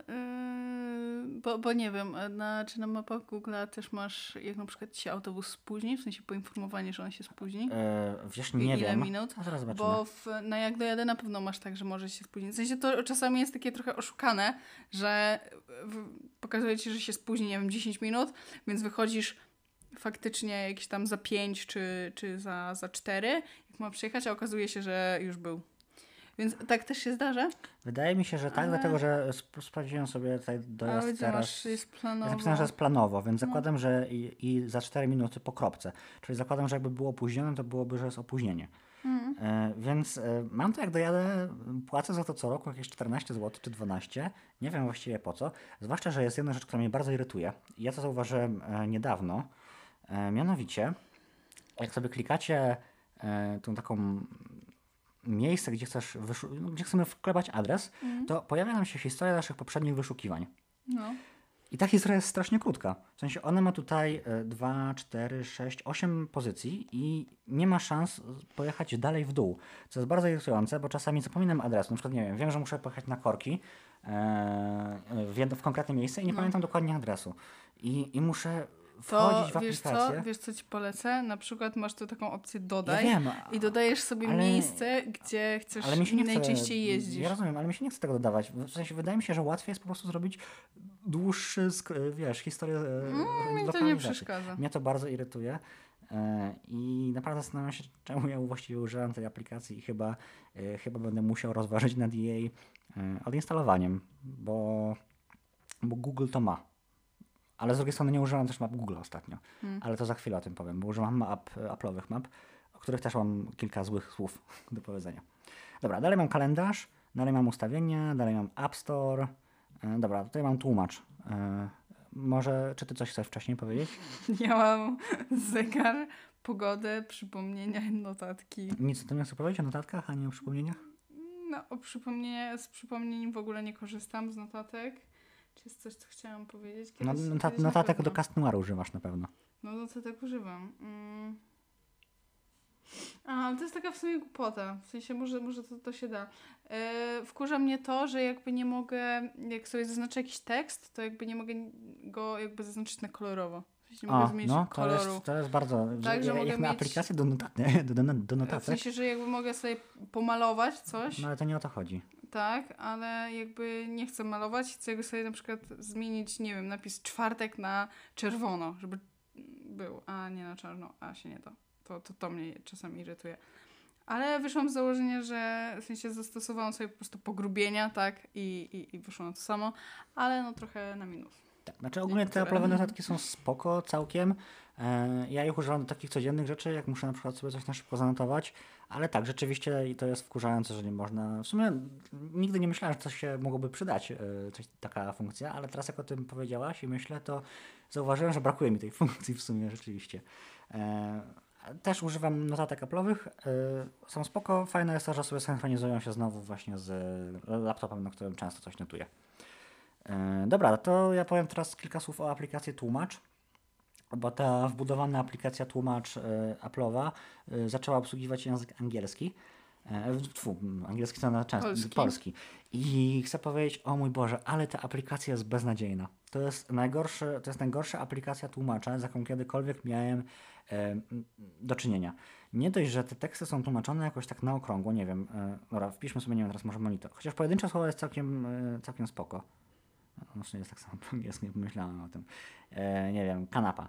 Speaker 2: Yy, bo, bo nie wiem, na, czy na mapach Google'a też masz, jak na przykład ci się autobus spóźni, w sensie poinformowanie, że on się spóźni?
Speaker 1: E, wiesz,
Speaker 2: I
Speaker 1: nie
Speaker 2: ile
Speaker 1: wiem.
Speaker 2: minut?
Speaker 1: A zaraz zobaczymy.
Speaker 2: Bo w, na Jak dojadę na pewno masz tak, że może się spóźnić. W sensie to czasami jest takie trochę oszukane, że w, pokazuje ci, że się spóźni, nie wiem, dziesięć minut, więc wychodzisz faktycznie jakieś tam za pięć czy, czy za, za cztery, jak ma przyjechać, a okazuje się, że już był. Więc tak też się zdarza.
Speaker 1: Wydaje mi się, że tak,
Speaker 2: Ale-
Speaker 1: dlatego że sp- sprawdziłem sobie tutaj dojazd
Speaker 2: Ale gdzie
Speaker 1: teraz.
Speaker 2: masz, jest planowo.
Speaker 1: Jest napisane, że jest planowo, więc
Speaker 2: No.
Speaker 1: zakładam, że i, i za cztery minuty po kropce. Czyli zakładam, że jakby było opóźnione, to byłoby, że jest opóźnienie.
Speaker 2: Mhm.
Speaker 1: E, więc e, mam to Jak dojadę, płacę za to co roku jakieś czternaście złotych czy dwanaście. Nie wiem właściwie po co. Zwłaszcza, że jest jedna rzecz, która mnie bardzo irytuje. I ja to zauważyłem e, niedawno. E, mianowicie, jak sobie klikacie e, tą taką miejsce, gdzie chcesz wyszu- no, gdzie chcemy wklepać adres,
Speaker 2: Mhm.
Speaker 1: to pojawia nam się historia naszych poprzednich wyszukiwań.
Speaker 2: No.
Speaker 1: I ta historia jest strasznie krótka. W sensie ona ma tutaj dwa, cztery, sześć, osiem pozycji i nie ma szans pojechać dalej w dół. Co jest bardzo irytujące, bo czasami zapominam adresu. Na przykład, nie wiem, wiem, że muszę pojechać na Korki e, w, jedno, w konkretne miejsce i nie
Speaker 2: No.
Speaker 1: pamiętam dokładnie adresu. I, i muszę
Speaker 2: To
Speaker 1: wchodzić w
Speaker 2: wiesz co,
Speaker 1: aplikację.
Speaker 2: wiesz co ci polecę? Na przykład masz tu taką opcję
Speaker 1: Ja
Speaker 2: dodaj
Speaker 1: wiem,
Speaker 2: i dodajesz sobie
Speaker 1: ale-
Speaker 2: miejsce, gdzie chcesz
Speaker 1: ale mi się nie chce,
Speaker 2: najczęściej jeździć.
Speaker 1: Ja rozumiem, ale mi się nie chce tego dodawać. W sensie wydaje mi się, że łatwiej jest po prostu zrobić dłuższy, sk- wiesz, historię e,
Speaker 2: Mm, mi to nie
Speaker 1: lokalizacji.
Speaker 2: przeszkadza.
Speaker 1: Mnie to bardzo irytuje e, i naprawdę zastanawiam się, czemu ja właściwie używam tej aplikacji i chyba, e, chyba będę musiał rozważyć nad jej e, odinstalowaniem, bo, bo Google to ma. Ale z drugiej strony nie używam też map Google ostatnio,
Speaker 2: Hmm.
Speaker 1: ale to za chwilę o tym powiem, bo używam map, Apple'owych map, o których też mam kilka złych słów do powiedzenia. Dobra, dalej mam kalendarz, dalej mam ustawienia, dalej mam App Store. E, dobra, tutaj mam tłumacz. E, może, czy ty coś chcesz wcześniej powiedzieć?
Speaker 2: Ja mam zegar, pogodę, przypomnienia i notatki.
Speaker 1: Nic o tym nie chcę powiedzieć o notatkach, ani o przypomnieniach?
Speaker 2: No, o przypomnienie, z przypomnień w ogóle nie korzystam z notatek. Czy jest coś, co chciałam powiedzieć?
Speaker 1: No,
Speaker 2: Kiedyś,
Speaker 1: nota-
Speaker 2: kiedyś na
Speaker 1: notatek do
Speaker 2: pewno.
Speaker 1: Castnuaru używasz na pewno.
Speaker 2: No notatek używam. Mm. A, ale to jest taka w sumie głupota. W sensie może, może to, to się da. E, wkurza mnie to, że jakby nie mogę, jak sobie zaznaczę jakiś tekst, to jakby nie mogę go jakby zaznaczyć na kolorowo. W sensie nie mogę
Speaker 1: O,
Speaker 2: zmienić
Speaker 1: no, to
Speaker 2: koloru.
Speaker 1: jest, to jest bardzo...
Speaker 2: Tak, że
Speaker 1: ja,
Speaker 2: mogę
Speaker 1: jak na
Speaker 2: mieć-
Speaker 1: aplikację do, notat- do, do, do
Speaker 2: W
Speaker 1: notatek,
Speaker 2: sensie, że jakby mogę sobie pomalować coś,
Speaker 1: no ale to nie o to chodzi.
Speaker 2: tak, ale jakby nie chcę malować, chcę jakby sobie na przykład zmienić, nie wiem, napis czwartek na czerwono, żeby był, a nie na czarno, a się nie da. To, to, to mnie czasami irytuje. Ale wyszłam z założenia, że w sensie zastosowałam sobie po prostu pogrubienia, tak, i, i, i wyszło na to samo, ale no trochę na minus.
Speaker 1: Tak, znaczy ogólnie te
Speaker 2: Niektóre.
Speaker 1: Apple'owe notatki są spoko całkiem. E, ja ich używam do takich codziennych rzeczy, jak muszę na przykład sobie coś na szybko zanotować, ale tak, rzeczywiście i to jest wkurzające, że nie można... W sumie nigdy nie myślałem, że coś się mogłoby przydać, e, coś, taka funkcja, ale teraz jak o tym powiedziałaś i myślę, to zauważyłem, że brakuje mi tej funkcji w sumie rzeczywiście. E, też używam notatek Apple'owych, e, są spoko, fajne jest to, że sobie synchronizują się znowu właśnie z laptopem, na którym często coś notuję. E, Dobra, to ja powiem teraz kilka słów o aplikacji Tłumacz, bo ta wbudowana aplikacja Tłumacz e, Apple'owa e, zaczęła obsługiwać język angielski. E, tfu, angielski to na często,
Speaker 2: Polski.
Speaker 1: polski. I chcę powiedzieć, o mój Boże, ale ta aplikacja jest beznadziejna. To jest, najgorszy, to jest najgorsza aplikacja tłumacza, z jaką kiedykolwiek miałem e, do czynienia. Nie dość, że te teksty są tłumaczone jakoś tak na okrągło, nie wiem, e, dobra, wpiszmy sobie, nie wiem, teraz może monitor. Chociaż pojedyncze słowo jest całkiem, e, całkiem spoko. No, w sumie jest tak samo po angielsku, nie pomyślałem o tym. E, nie wiem, kanapa.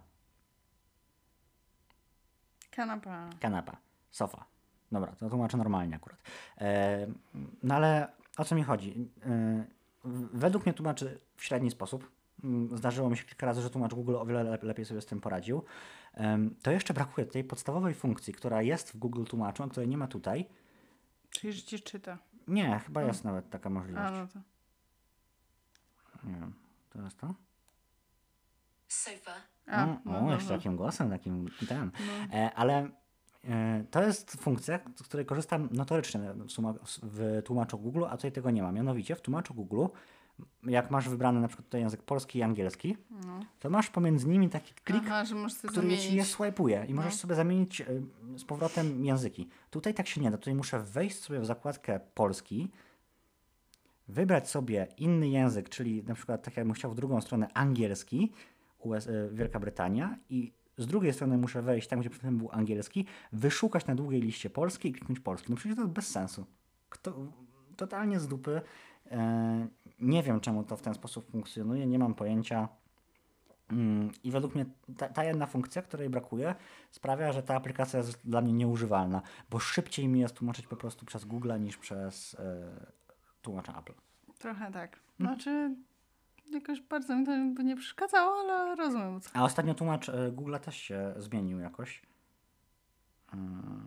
Speaker 2: Kanapa.
Speaker 1: Kanapa. Sofa. Dobra, to tłumaczę normalnie akurat. E, no ale o co mi chodzi? E, według mnie tłumaczy w średni sposób. Mm, Zdarzyło mi się kilka razy, że tłumacz Google o wiele lep- lepiej sobie z tym poradził. Em, to jeszcze brakuje tej podstawowej funkcji, która jest w Google Tłumaczu, a której nie ma tutaj.
Speaker 2: Czyli że ci czyta.
Speaker 1: Nie, chyba jest nawet taka możliwość.
Speaker 2: A, no to.
Speaker 1: Nie wiem, to jest to?
Speaker 3: Sofa.
Speaker 2: A,
Speaker 1: no,
Speaker 2: no,
Speaker 1: o,
Speaker 2: no,
Speaker 1: jeszcze
Speaker 2: no.
Speaker 1: takim głosem, takim ten.
Speaker 2: No.
Speaker 1: E, ale e, to jest funkcja, z której korzystam notorycznie w, suma, w tłumaczu Google, a tutaj tego nie ma. Mianowicie w tłumaczu Google, jak masz wybrany na przykład tutaj język polski i angielski,
Speaker 2: No.
Speaker 1: to masz pomiędzy nimi taki klik,
Speaker 2: Aha, że możesz sobie
Speaker 1: który ci je
Speaker 2: zamienić.
Speaker 1: swajpuje i możesz
Speaker 2: No.
Speaker 1: sobie zamienić y, z powrotem języki. Tutaj tak się nie da. Tutaj muszę wejść sobie w zakładkę polski, wybrać sobie inny język, czyli na przykład tak jakbym chciał w drugą stronę angielski, U S, y, Wielka Brytania, i z drugiej strony muszę wejść tam, gdzie przedtem był angielski, wyszukać na długiej liście polski i kliknąć polski. No przecież to jest bez sensu. Kto, totalnie z dupy. E, nie wiem, czemu to w ten sposób funkcjonuje, nie mam pojęcia. Mm, I według mnie ta, ta jedna funkcja, której brakuje, sprawia, że ta aplikacja jest dla mnie nieużywalna, bo szybciej mi jest tłumaczyć po prostu przez Google niż przez e, tłumacza Apple.
Speaker 2: Trochę tak. Znaczy, jakoś bardzo mi to by nie przeszkadzało, ale rozumiem. o co-
Speaker 1: A ostatnio tłumacz e, Google też się zmienił jakoś. E,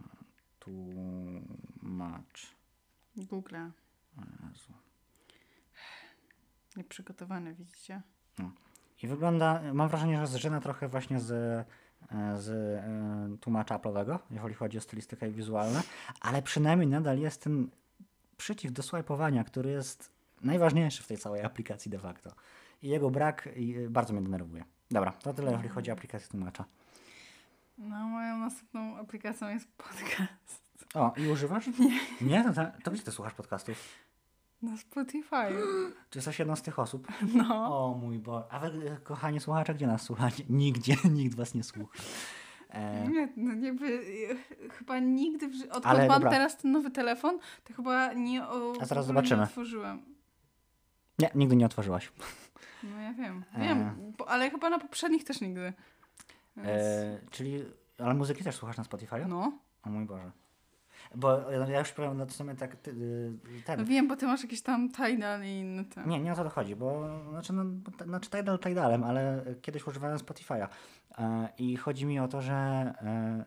Speaker 1: tłumacz.
Speaker 2: Google.
Speaker 1: O Jezu.
Speaker 2: Nieprzygotowany, widzicie?
Speaker 1: I wygląda, mam wrażenie, że zżyna trochę właśnie z, e, z e, tłumacza Apple'owego, jeżeli chodzi o stylistykę i wizualne, ale przynajmniej nadal jest ten przycisk do swajpowania, który jest najważniejszy w tej całej aplikacji de facto. I jego brak i, e, bardzo mnie denerwuje. Dobra, to tyle, jeżeli chodzi o aplikację tłumacza.
Speaker 2: No, moją następną aplikacją jest podcast.
Speaker 1: O, i używasz? Nie. Nie? To, to, to gdzie ty słuchasz podcastów?
Speaker 2: Na Spotify.
Speaker 1: Czy jesteś jedną z tych osób?
Speaker 2: No.
Speaker 1: O mój Boże. A wy, e, kochani słuchacze, gdzie nas słuchacie? Nigdzie, nikt was nie słucha. E,
Speaker 2: Nie, no jakby e, chyba nigdy, w ży- odkąd
Speaker 1: Ale
Speaker 2: mam
Speaker 1: dobra.
Speaker 2: teraz ten nowy telefon, to chyba nie o,
Speaker 1: A zaraz
Speaker 2: nie
Speaker 1: zobaczymy.
Speaker 2: otworzyłem.
Speaker 1: nie, nigdy nie otworzyłaś.
Speaker 2: No ja wiem,
Speaker 1: E.
Speaker 2: wiem, bo, ale chyba na poprzednich też nigdy. Więc,
Speaker 1: E, czyli, ale muzyki też słuchasz na Spotify?
Speaker 2: no.
Speaker 1: O mój Boże. Bo ja ja już powiem na to sobie tak ty, y,
Speaker 2: no
Speaker 1: ten.
Speaker 2: wiem, bo ty masz jakieś tam Tidal i inne te.
Speaker 1: Nie, nie o to dochodzi, bo znaczy, no, bo t- znaczy Tidal Tidalem, ale kiedyś używałem Spotify'a. E, I chodzi mi o to, że e,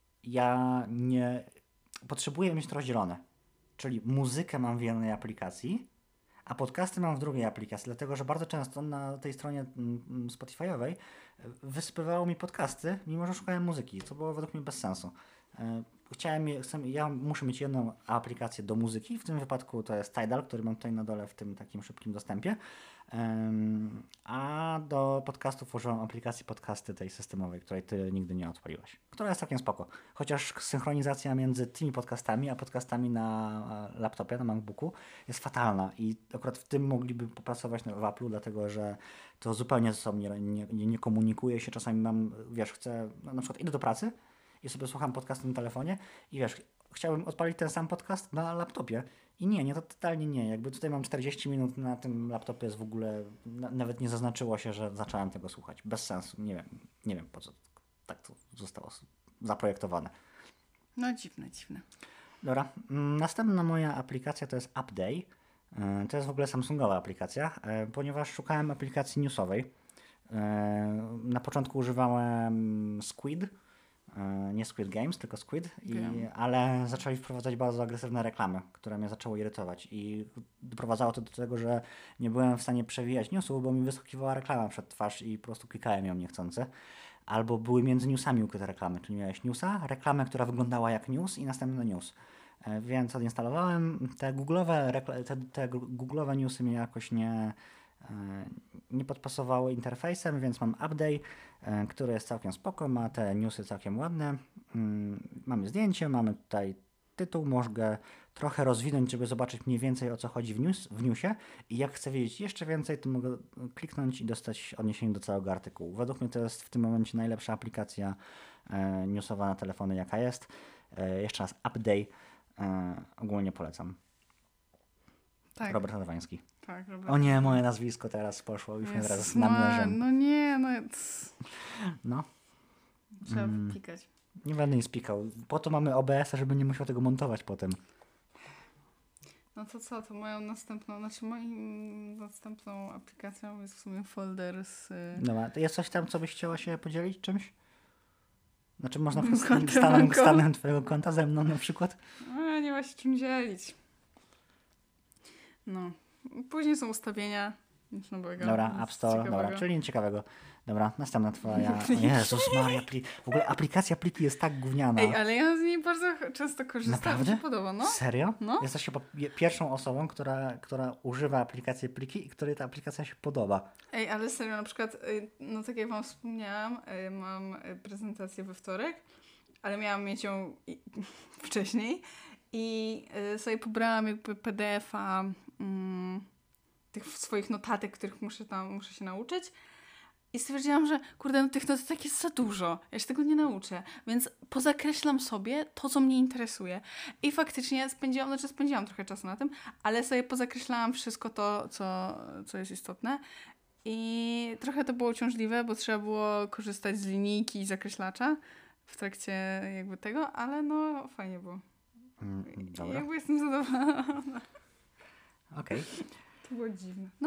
Speaker 1: ja nie potrzebuję mieć to rozdzielone. Czyli muzykę mam w jednej aplikacji, a podcasty mam w drugiej aplikacji, dlatego że bardzo często na tej stronie mm, Spotify'owej e, wysypywało mi podcasty, mimo że szukałem muzyki, co było według mnie bez sensu. E, Chciałem, je- chcę, ja muszę mieć jedną aplikację do muzyki, w tym wypadku to jest Tidal, który mam tutaj na dole w tym takim szybkim dostępie, Em, a do podcastów używam aplikacji podcasty tej systemowej, której ty nigdy nie odpaliłaś, która jest całkiem spoko, chociaż synchronizacja między tymi podcastami a podcastami na e, laptopie, na MacBooku jest fatalna i akurat w tym mogliby popracować na- w Apple'u, dlatego że to zupełnie ze sobą nie, nie, nie, nie komunikuje się, czasami mam, wiesz, chcę, no, na przykład idę do pracy i sobie słucham podcastu na telefonie i wiesz, chciałbym odpalić ten sam podcast na laptopie i nie, nie, to totalnie nie. Jakby tutaj mam czterdzieści minut na tym laptopie, jest w ogóle, na, nawet nie zaznaczyło się, że zacząłem tego słuchać. Bez sensu, nie wiem, nie wiem po co tak to zostało s- zaprojektowane.
Speaker 2: No dziwne, dziwne.
Speaker 1: Dobra, mm, następna moja aplikacja to jest UpDay. E, To jest w ogóle Samsungowa aplikacja, e, ponieważ szukałem aplikacji newsowej. E, Na początku używałem Squid, e, nie Squid Games, tylko Squid, i,
Speaker 2: Wiem.
Speaker 1: ale zaczęli wprowadzać bardzo agresywne reklamy, które mnie zaczęło irytować i doprowadzało to do tego, że nie byłem w stanie przewijać newsów, bo mi wyskakiwała reklama przed twarz i po prostu klikałem ją niechcący. Albo były między newsami ukryte reklamy, czyli miałeś newsa, reklamę, która wyglądała jak news i następny news. E, Więc odinstalowałem te googlowe, rekla- te, te gu- googlowe newsy mnie jakoś nie, e, nie podpasowały interfejsem, więc mam update, e, który jest całkiem spoko, ma te newsy całkiem ładne. Mm, Mamy zdjęcie, mamy tutaj tytuł mogę trochę rozwinąć, żeby zobaczyć mniej więcej o co chodzi w, news, w newsie i jak chcę wiedzieć jeszcze więcej, to mogę kliknąć i dostać odniesienie do całego artykułu. Według mnie to jest w tym momencie najlepsza aplikacja e, newsowa na telefony jaka jest. E, jeszcze raz Update, e, ogólnie polecam.
Speaker 2: Tak,
Speaker 1: Robert Radwański.
Speaker 2: tak. Robert.
Speaker 1: O nie, moje nazwisko teraz poszło, już mnie
Speaker 2: Jezus
Speaker 1: teraz
Speaker 2: Maria,
Speaker 1: namierzą.
Speaker 2: No nie, no... cs.
Speaker 1: No,
Speaker 2: Trzeba
Speaker 1: Mm.
Speaker 2: wypikać.
Speaker 1: nie będę nic spikał. Po to mamy O B S, żeby nie musiał tego montować potem.
Speaker 2: No to co, to moją następną, znaczy moim następną aplikacją jest w sumie folder z... y,
Speaker 1: Dobra, to jest coś tam, co byś chciała się podzielić czymś? Znaczy można
Speaker 2: Moim
Speaker 1: z
Speaker 2: kontem
Speaker 1: stanem,
Speaker 2: banku.
Speaker 1: stanem twojego konta ze mną na przykład?
Speaker 2: A, nie ma się czym dzielić. No. Później są ustawienia. Nic nowego.
Speaker 1: Dobra,
Speaker 2: nic
Speaker 1: App Store,
Speaker 2: ciekawego.
Speaker 1: dobra, czyli nic ciekawego. Dobra, następna twoja... O Jezus Maria, pli... w ogóle aplikacja pliki jest tak gówniana.
Speaker 2: Ej, ale ja z niej bardzo ch- często korzystam.
Speaker 1: Naprawdę?
Speaker 2: Mi się podoba, no.
Speaker 1: Serio?
Speaker 2: No.
Speaker 1: Jesteś chyba je- pierwszą osobą, która, która używa aplikacji pliki i której ta aplikacja się podoba.
Speaker 2: Ej, ale serio, na przykład, y, no tak jak wam wspomniałam, y, mam y, prezentację we wtorek, ale miałam mieć ją i- wcześniej i y, sobie pobrałam jakby P D F-a mm, tych swoich notatek, których muszę tam, muszę się nauczyć. I stwierdziłam, że kurde, no tych notatek jest za dużo. Ja się tego nie nauczę. Więc pozakreślam sobie to, co mnie interesuje. I faktycznie spędziłam, znaczy spędziłam trochę czasu na tym, ale sobie pozakreślałam wszystko to, co, co jest istotne. I trochę to było uciążliwe, bo trzeba było korzystać z linijki i zakreślacza w trakcie jakby tego, ale no fajnie było.
Speaker 1: Mm,
Speaker 2: I
Speaker 1: Dobra,
Speaker 2: jakby jestem zadowolona.
Speaker 1: okej.
Speaker 2: To było dziwne. No,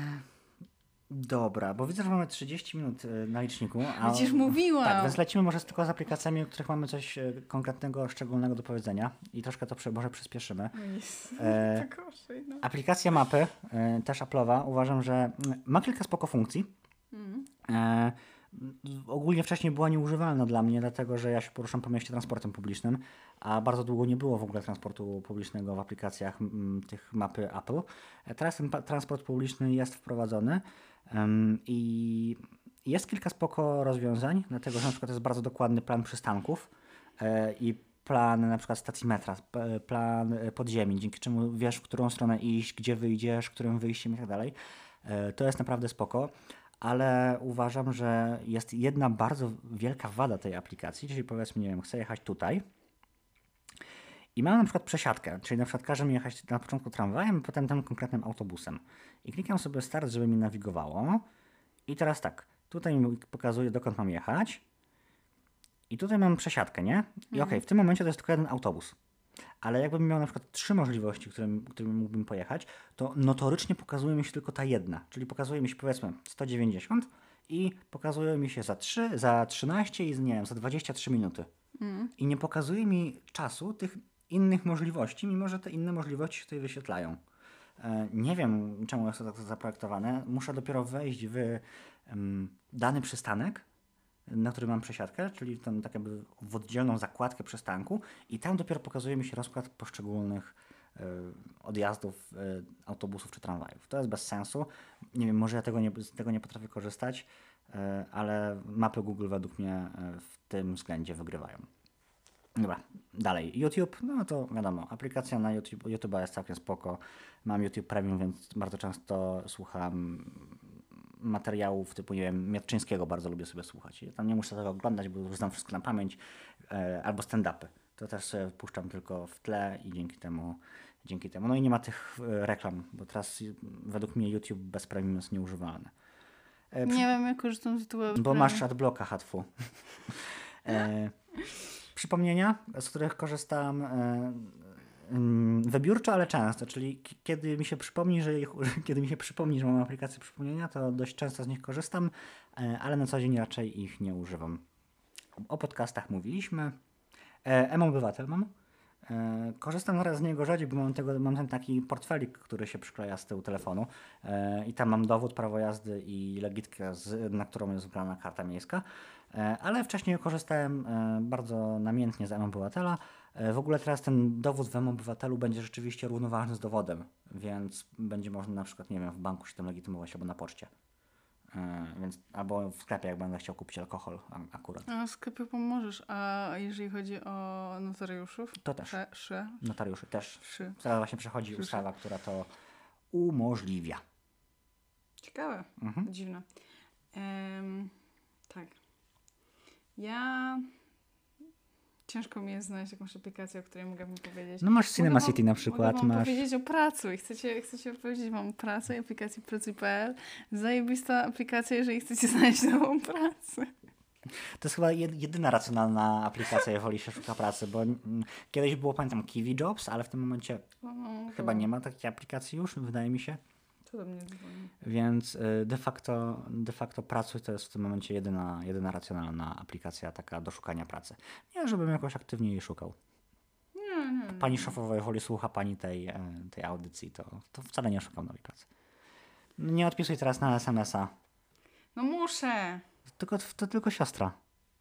Speaker 1: Dobra, bo widzę, że mamy trzydzieści minut y, na liczniku. A...
Speaker 2: przecież mówiłam.
Speaker 1: Tak, więc lecimy może tylko z aplikacjami, o których mamy coś y, konkretnego, szczególnego do powiedzenia i troszkę to prze, może przyspieszymy.
Speaker 2: No jest.
Speaker 1: E,
Speaker 2: To gorzej, no.
Speaker 1: Aplikacja mapy, y, też Apple'owa, uważam, że mm, ma kilka spoko funkcji.
Speaker 2: Mm.
Speaker 1: E, ogólnie wcześniej była nieużywalna dla mnie, dlatego że ja się poruszam po mieście transportem publicznym, a bardzo długo nie było w ogóle transportu publicznego w aplikacjach m, tych mapy Apple. E, teraz ten pa- transport publiczny jest wprowadzony em, i jest kilka spoko rozwiązań, dlatego że na przykład jest bardzo dokładny plan przystanków e, i plan na przykład stacji metra, p- plan e, podziemi, dzięki czemu wiesz, w którą stronę iść, gdzie wyjdziesz, którym wyjściem i tak dalej. E, To jest naprawdę spoko. Ale uważam, że jest jedna bardzo wielka wada tej aplikacji, czyli powiedzmy, nie wiem, chcę jechać tutaj i mam na przykład przesiadkę, czyli na przykład każe mi jechać na początku tramwajem, a potem tym konkretnym autobusem. I klikam sobie start, żeby mi nawigowało i teraz tak, tutaj mi pokazuje, dokąd mam jechać i tutaj mam przesiadkę, nie? I okej, w tym momencie to jest tylko jeden autobus. Ale jakbym miał na przykład trzy możliwości, którym, którymi mógłbym pojechać, to notorycznie pokazuje mi się tylko ta jedna. Czyli pokazuje mi się powiedzmy sto dziewięćdziesiąt i pokazuje mi się za trzy, za trzynaście i nie wiem, za dwadzieścia trzy minuty.
Speaker 2: Mm.
Speaker 1: I nie pokazuje mi czasu tych innych możliwości, mimo że te inne możliwości się tutaj wyświetlają. E, Nie wiem, czemu jest to tak zaprojektowane. Muszę dopiero wejść w em, dany przystanek, na którym mam przesiadkę, czyli tam tak jakby w oddzielną zakładkę przystanku i tam dopiero pokazuje mi się rozkład poszczególnych y, odjazdów y, autobusów czy tramwajów. To jest bez sensu. Nie wiem, może ja tego nie, z tego nie potrafię korzystać, y, ale mapy Google według mnie y, w tym względzie wygrywają. Dobra, dalej. YouTube, no to wiadomo, aplikacja na YouTube, YouTube'a jest całkiem spoko. Mam YouTube Premium, więc bardzo często słucham materiałów typu, nie wiem, Mietczyńskiego bardzo lubię sobie słuchać. Ja tam nie muszę tego oglądać, bo już znam wszystko na pamięć, e, albo stand-upy. To też sobie puszczam tylko w tle i dzięki temu, dzięki temu. No i nie ma tych e, reklam, bo teraz y, według mnie YouTube bez premium jest nieużywalny. E, przy-
Speaker 2: Nie wiem, jak korzystam z tytułu.
Speaker 1: bo masz adblocka hatfu. e, przypomnienia, z których korzystam e, mm, wybiórczo, ale często, czyli k- kiedy mi się przypomni, że ich, kiedy mi się przypomni, że mam aplikację przypomnienia, to dość często z nich korzystam, e, ale na co dzień raczej ich nie używam. O podcastach mówiliśmy. E, M-Obywatel mam. E, korzystam teraz z niego rzadziej, bo mam, tego, mam ten taki portfelik, który się przykleja z tyłu telefonu e, i tam mam dowód, prawo jazdy i legitkę, z, na którą jest wgrana karta miejska. E, ale wcześniej korzystałem e, bardzo namiętnie z M-Obywatela. E, w ogóle teraz ten dowód w M-Obywatelu będzie rzeczywiście równoważny z dowodem, więc będzie można na przykład, nie wiem, w banku się tym legitymować albo na poczcie. E, więc, albo w sklepie, jak będę chciał kupić alkohol a, akurat.
Speaker 2: A w sklepie pomożesz. A jeżeli chodzi o notariuszów?
Speaker 1: To też.
Speaker 2: Sze, sze,
Speaker 1: Notariuszy też.
Speaker 2: szy.
Speaker 1: Teraz właśnie przechodzi
Speaker 2: Słyszę.
Speaker 1: ustawa, która to umożliwia.
Speaker 2: Ciekawe.
Speaker 1: Mhm.
Speaker 2: Dziwne. Em, tak. Ja... Ciężko mi jest znaleźć jakąś aplikację, o której mogę wam powiedzieć.
Speaker 1: No masz
Speaker 2: Mogę
Speaker 1: Cinema
Speaker 2: wam-
Speaker 1: City na przykład,
Speaker 2: Mogę wam
Speaker 1: masz...
Speaker 2: powiedzieć o pracy. Chcecie, chcecie powiedzieć wam o pracy i aplikacji pracuj kropka p l. Zajebista aplikacja, jeżeli chcecie znaleźć nową pracę.
Speaker 1: To jest chyba jed- jedyna racjonalna aplikacja, jeżeli się szuka pracy, bo mm, kiedyś było, pamiętam, Kiwi Jobs, ale w tym momencie
Speaker 2: O,
Speaker 1: chyba
Speaker 2: to-
Speaker 1: nie ma takiej aplikacji już, wydaje mi się.
Speaker 2: To do mnie dzwoni.
Speaker 1: Więc y, de facto, de facto Pracuj to jest w tym momencie jedyna, jedyna racjonalna aplikacja taka do szukania pracy. Nie, żebym jakoś aktywnie jej szukał.
Speaker 2: Nie, nie, nie.
Speaker 1: Pani szefowa, jeżeli słucha pani tej, e, tej audycji, to, to wcale nie szukam nowej pracy. Nie odpisuj teraz na es em es a.
Speaker 2: No muszę.
Speaker 1: Tylko, to tylko siostra.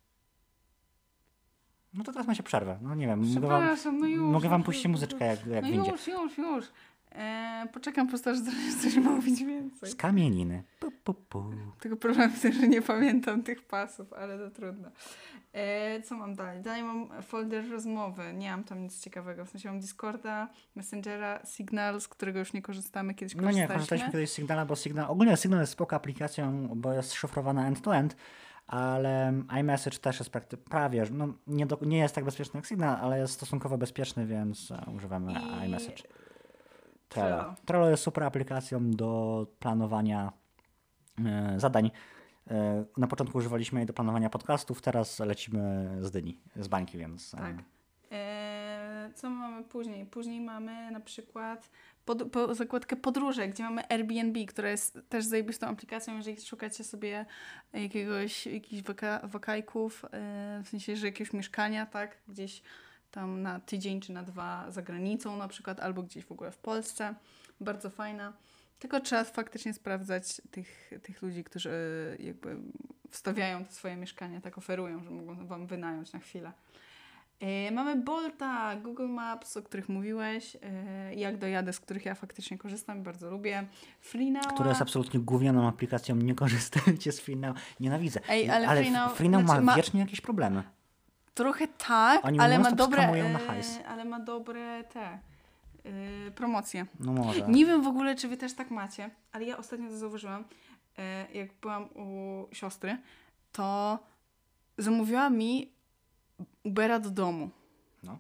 Speaker 1: No to teraz macie przerwę. No nie wiem, mogę wam,
Speaker 2: Przepraszam, no już.
Speaker 1: mogę wam
Speaker 2: już,
Speaker 1: puścić
Speaker 2: już,
Speaker 1: muzyczkę, jak, jak
Speaker 2: No
Speaker 1: będzie.
Speaker 2: już, już, już. E, poczekam po prostu, aż zdążysz coś mówić więcej.
Speaker 1: Z kamieniny. Pu, pu, pu.
Speaker 2: Tylko problem w tym, że nie pamiętam tych pasów, ale to trudno. E, co mam dalej? Dalej mam folder rozmowy. Nie mam tam nic ciekawego. W sensie mam Discorda, Messengera, Signal, z którego już nie korzystamy. Kiedyś
Speaker 1: No nie,
Speaker 2: korzystaliśmy.
Speaker 1: korzystaliśmy kiedyś z Signala, bo Signal, ogólnie Signal jest spoko aplikacją, bo jest szyfrowana end-to-end, ale iMessage też jest prakty- prawie, że- no nie, do, nie jest tak bezpieczny jak Signal, ale jest stosunkowo bezpieczny, więc e, używamy
Speaker 2: I-
Speaker 1: iMessage.
Speaker 2: Trello.
Speaker 1: Trello. Trello jest super aplikacją do planowania e, zadań. E, na początku używaliśmy jej do planowania podcastów, teraz lecimy z dyni, z bańki, więc... e,
Speaker 2: Tak. E, co mamy później? Później mamy na przykład pod, po, zakładkę podróże, gdzie mamy Airbnb, która jest też zajebistą aplikacją, jeżeli szukacie sobie jakiegoś, jakichś waka, wakajków, e, w sensie, że jakiegoś mieszkania, tak, gdzieś tam na tydzień czy na dwa za granicą na przykład, albo gdzieś w ogóle w Polsce. Bardzo fajna. Tylko trzeba faktycznie sprawdzać tych, tych ludzi, którzy e, jakby wstawiają te swoje mieszkania, tak oferują, że mogą wam wynająć na chwilę. E, mamy Bolta, Google Maps, o których mówiłeś, e, Jak dojadę, z których ja faktycznie korzystam, bardzo lubię. Freenow.
Speaker 1: która jest absolutnie gównianą aplikacją, nie korzystajcie z Freenow, nienawidzę.
Speaker 2: Ej, ale Freenow-
Speaker 1: Freenow
Speaker 2: znaczy
Speaker 1: ma
Speaker 2: ma-
Speaker 1: wiecznie jakieś problemy.
Speaker 2: Trochę tak,
Speaker 1: Oni
Speaker 2: ale ma
Speaker 1: non-stop
Speaker 2: dobre,
Speaker 1: skamują na
Speaker 2: e,
Speaker 1: hajs.
Speaker 2: ale ma dobre te e, promocje.
Speaker 1: No może.
Speaker 2: Nie wiem w ogóle, czy wy też tak macie, ale ja ostatnio to zauważyłam, e, jak byłam u siostry, to zamówiła mi Ubera do domu.
Speaker 1: No.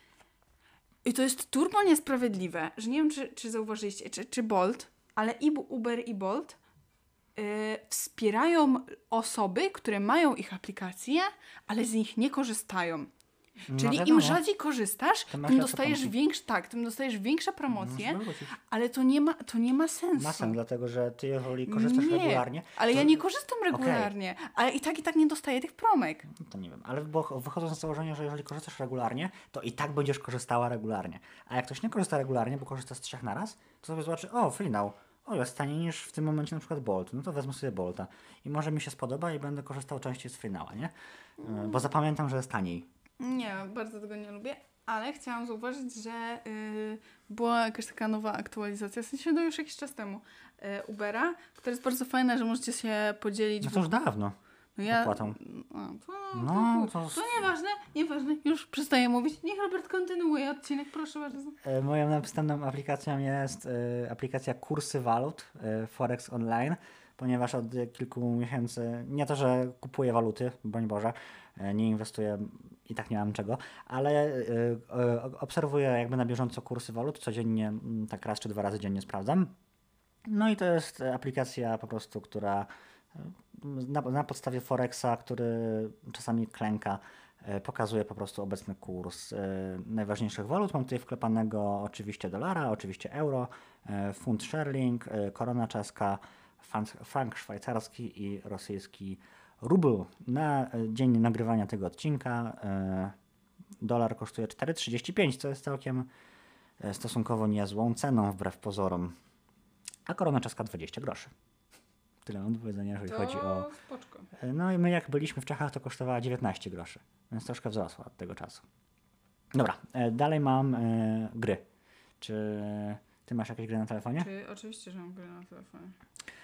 Speaker 2: I to jest turbo niesprawiedliwe, że nie wiem, czy, czy zauważyliście, czy, czy Bolt, ale i Bu- Uber i Bolt yy, wspierają osoby, które mają ich aplikacje, ale z nich nie korzystają.
Speaker 1: No
Speaker 2: Czyli im
Speaker 1: wiadomo.
Speaker 2: rzadziej korzystasz,
Speaker 1: Tym masz
Speaker 2: tym
Speaker 1: lepsze
Speaker 2: dostajesz
Speaker 1: promocje.
Speaker 2: większe, tak, tym dostajesz większe promocje,
Speaker 1: Możesz wrócić.
Speaker 2: ale to nie ma, to nie ma sensu.
Speaker 1: Ma sens, dlatego że ty jeżeli korzystasz
Speaker 2: nie,
Speaker 1: regularnie,
Speaker 2: ale
Speaker 1: to,
Speaker 2: ja nie korzystam regularnie, ale i tak i tak nie dostaję tych promek.
Speaker 1: to nie wiem, ale bo wychodząc z założenia, że jeżeli korzystasz regularnie, to i tak będziesz korzystała regularnie. A jak ktoś nie korzysta regularnie, bo korzysta z trzech naraz, to sobie zobaczy, o, Freenow, o, jest taniej niż w tym momencie na przykład Bolt, no to wezmę sobie Bolta i może mi się spodoba i będę korzystał częściej z Freenowa, nie? E, Bo zapamiętam, że jest taniej.
Speaker 2: Nie, bardzo tego nie lubię, ale chciałam zauważyć, że y, była jakaś taka nowa aktualizacja, w sensie no już jakiś czas temu, y, Ubera, która jest bardzo fajna, że możecie się podzielić.
Speaker 1: No to już dawno.
Speaker 2: No ja,
Speaker 1: opłatą.
Speaker 2: A, to,
Speaker 1: No,
Speaker 2: to,
Speaker 1: to-
Speaker 2: to nieważne, nieważne, już przestaję mówić. Niech Robert kontynuuje odcinek, proszę bardzo.
Speaker 1: E, Moją następną aplikacją jest e, aplikacja Kursy Walut, e, Forex Online, ponieważ od e, kilku miesięcy, nie to, że kupuję waluty, broń Boże, e, nie inwestuję, i tak nie mam czego, ale e, e, obserwuję jakby na bieżąco kursy walut, codziennie, m, tak raz czy dwa razy dziennie sprawdzam. No i to jest aplikacja po prostu, która e, na, na podstawie Forexa, który czasami klęka, e, pokazuje po prostu obecny kurs e, najważniejszych walut. Mam tutaj wklepanego oczywiście dolara, oczywiście euro, e, funt sterling, e, korona czeska, frank, frank szwajcarski i rosyjski rubel. Na e, dzień nagrywania tego odcinka e, dolar kosztuje cztery trzydzieści pięć, co jest całkiem e, stosunkowo niezłą ceną wbrew pozorom. A korona czeska dwadzieścia groszy. Tyle mam do powiedzenia, jeżeli chodzi o...
Speaker 2: spoczko.
Speaker 1: No i my jak byliśmy w Czechach, to kosztowała dziewiętnaście groszy, więc troszkę wzrosła od tego czasu. Dobra, e, dalej mam e, gry. Czy ty masz jakieś gry na telefonie?
Speaker 2: Czy, oczywiście, że mam gry na telefonie.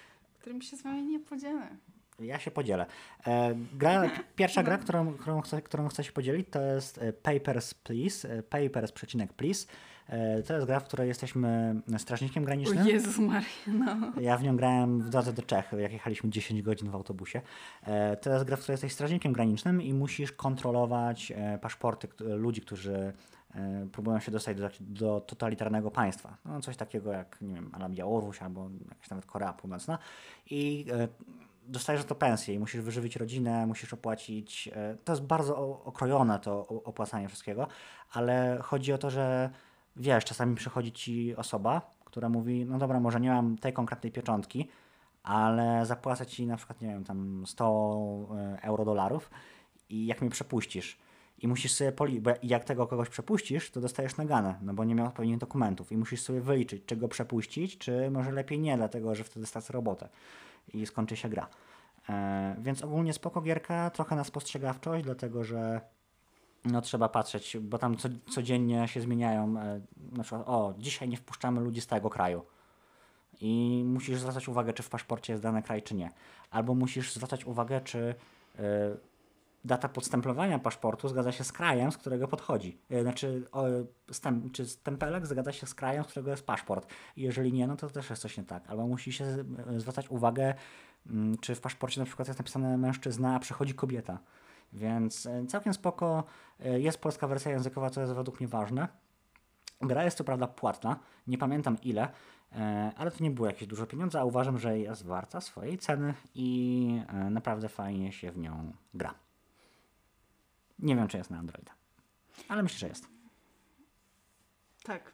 Speaker 2: którym się z wami nie podzielę.
Speaker 1: Ja się podzielę. E, gra, pierwsza gra, którą, którą, chcę, którą chcę się podzielić, to jest Papers, Please. e, Papers, przecinek, Please. E, to jest gra, w której jesteśmy strażnikiem
Speaker 2: O
Speaker 1: granicznym.
Speaker 2: Jezus Maria, no.
Speaker 1: Ja w nią grałem w drodze do Czech, jak jechaliśmy dziesięć godzin w autobusie. E, to jest gra, w której jesteś strażnikiem granicznym i musisz kontrolować e, paszporty kt- ludzi, którzy e, próbują się dostać do, do totalitarnego państwa. No, coś takiego jak, nie wiem, ala Białoruś albo jakaś nawet Korea Północna. I e, dostajesz za to pensję i musisz wyżywić rodzinę, musisz opłacić. e, To jest bardzo o- okrojone to o- opłacanie wszystkiego, ale chodzi o to, że wiesz, czasami przychodzi ci osoba, która mówi, no dobra, może nie mam tej konkretnej pieczątki, ale zapłacę ci na przykład, nie wiem, tam sto e, euro dolarów i jak mnie przepuścisz i musisz sobie policzyć, bo jak tego kogoś przepuścisz, to dostajesz naganę, no bo nie miał odpowiednich dokumentów i musisz sobie wyliczyć, czy go przepuścić, czy może lepiej nie, dlatego że wtedy stracę robotę i skończy się gra. E, więc ogólnie spoko gierka, trochę na spostrzegawczość, dlatego że no trzeba patrzeć, bo tam co, codziennie się zmieniają, e, na przykład o, dzisiaj nie wpuszczamy ludzi z tego kraju i musisz zwracać uwagę, czy w paszporcie jest dany kraj, czy nie. Albo musisz zwracać uwagę, czy e, data podstemplowania paszportu zgadza się z krajem, z którego podchodzi. E, Znaczy, o, stem, czy stempelek zgadza się z krajem, z którego jest paszport. I jeżeli nie, no to też jest coś nie tak. Albo musi się e, zwracać uwagę, m, czy w paszporcie na przykład jest napisane mężczyzna, a przychodzi kobieta. Więc e, całkiem spoko. E, Jest polska wersja językowa, co jest według mnie ważne. Gra jest co prawda płatna, nie pamiętam ile, e, ale to nie było jakieś dużo pieniędzy, a uważam, że jest warta swojej ceny i e, naprawdę fajnie się w nią gra. Nie wiem, czy jest na Androida, ale myślę, że jest.
Speaker 2: Tak.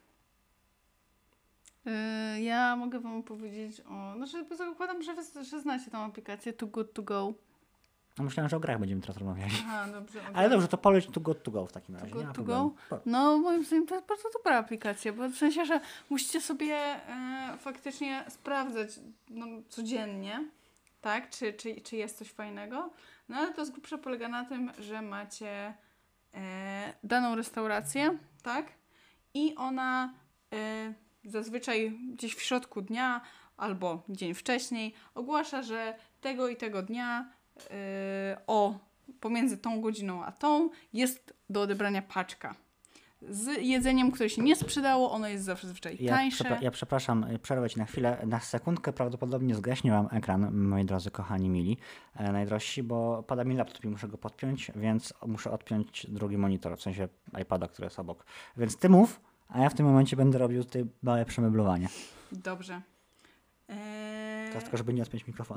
Speaker 2: Yy, ja mogę wam powiedzieć o... Znaczy, zakładam, że, wy, że znacie tą aplikację Too Good To Go.
Speaker 1: No myślałem, że o grach będziemy teraz rozmawiali.
Speaker 2: Aha, dobrze.
Speaker 1: Ale dobrze, to poleć Too Good To Go w takim razie.
Speaker 2: Too
Speaker 1: nie ma
Speaker 2: Good To
Speaker 1: problemu.
Speaker 2: Go?
Speaker 1: Po-
Speaker 2: No, moim zdaniem to jest bardzo dobra aplikacja, bo w sensie, że musicie sobie e, faktycznie sprawdzać no, codziennie, tak, czy, czy, czy jest coś fajnego. No ale to z grubsza polega na tym, że macie e, daną restaurację, tak, i ona e, zazwyczaj gdzieś w środku dnia albo dzień wcześniej ogłasza, że tego i tego dnia e, o pomiędzy tą godziną a tą jest do odebrania paczka z jedzeniem, które się nie sprzedało. Ono jest zawsze zazwyczaj
Speaker 1: Ja,
Speaker 2: tańsze.
Speaker 1: przepra- ja przepraszam, y, przerwę ci na chwilę. Na sekundkę prawdopodobnie zgaśniłam ekran, moi drodzy, kochani, mili, e, najdrożsi, bo pada mi laptop i muszę go podpiąć, więc muszę odpiąć drugi monitor, w sensie iPada, który jest obok. Więc ty mów, a ja w tym momencie będę robił tutaj małe przemeblowanie.
Speaker 2: Dobrze. Eee,
Speaker 1: Teraz tylko, żeby nie odpiąć mikrofonu.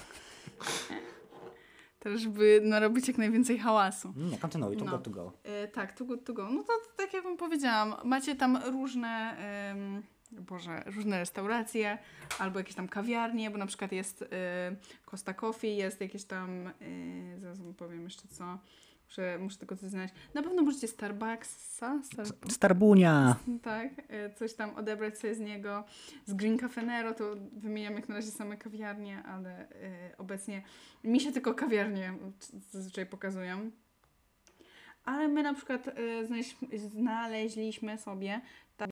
Speaker 2: Też, żeby narobić jak najwięcej hałasu.
Speaker 1: Nie, kontynuuj, to
Speaker 2: No.
Speaker 1: go to go.
Speaker 2: E, tak, to good to go. No to tak jak wam powiedziałam, macie tam różne, em, Boże, różne restauracje albo jakieś tam kawiarnie, bo na przykład jest e, Costa Coffee, jest jakieś tam, e, zaraz wam powiem jeszcze co, muszę, muszę tylko coś znaleźć. Na pewno możecie Starbucksa, Star,
Speaker 1: Starbunia!
Speaker 2: tak, e, coś tam odebrać sobie z niego. Z Green Cafe Nero to wymieniam jak na razie same kawiarnie, ale e, obecnie mi się tylko kawiarnie zazwyczaj pokazują. Ale my na przykład e, znaleźliśmy, znaleźliśmy sobie tak.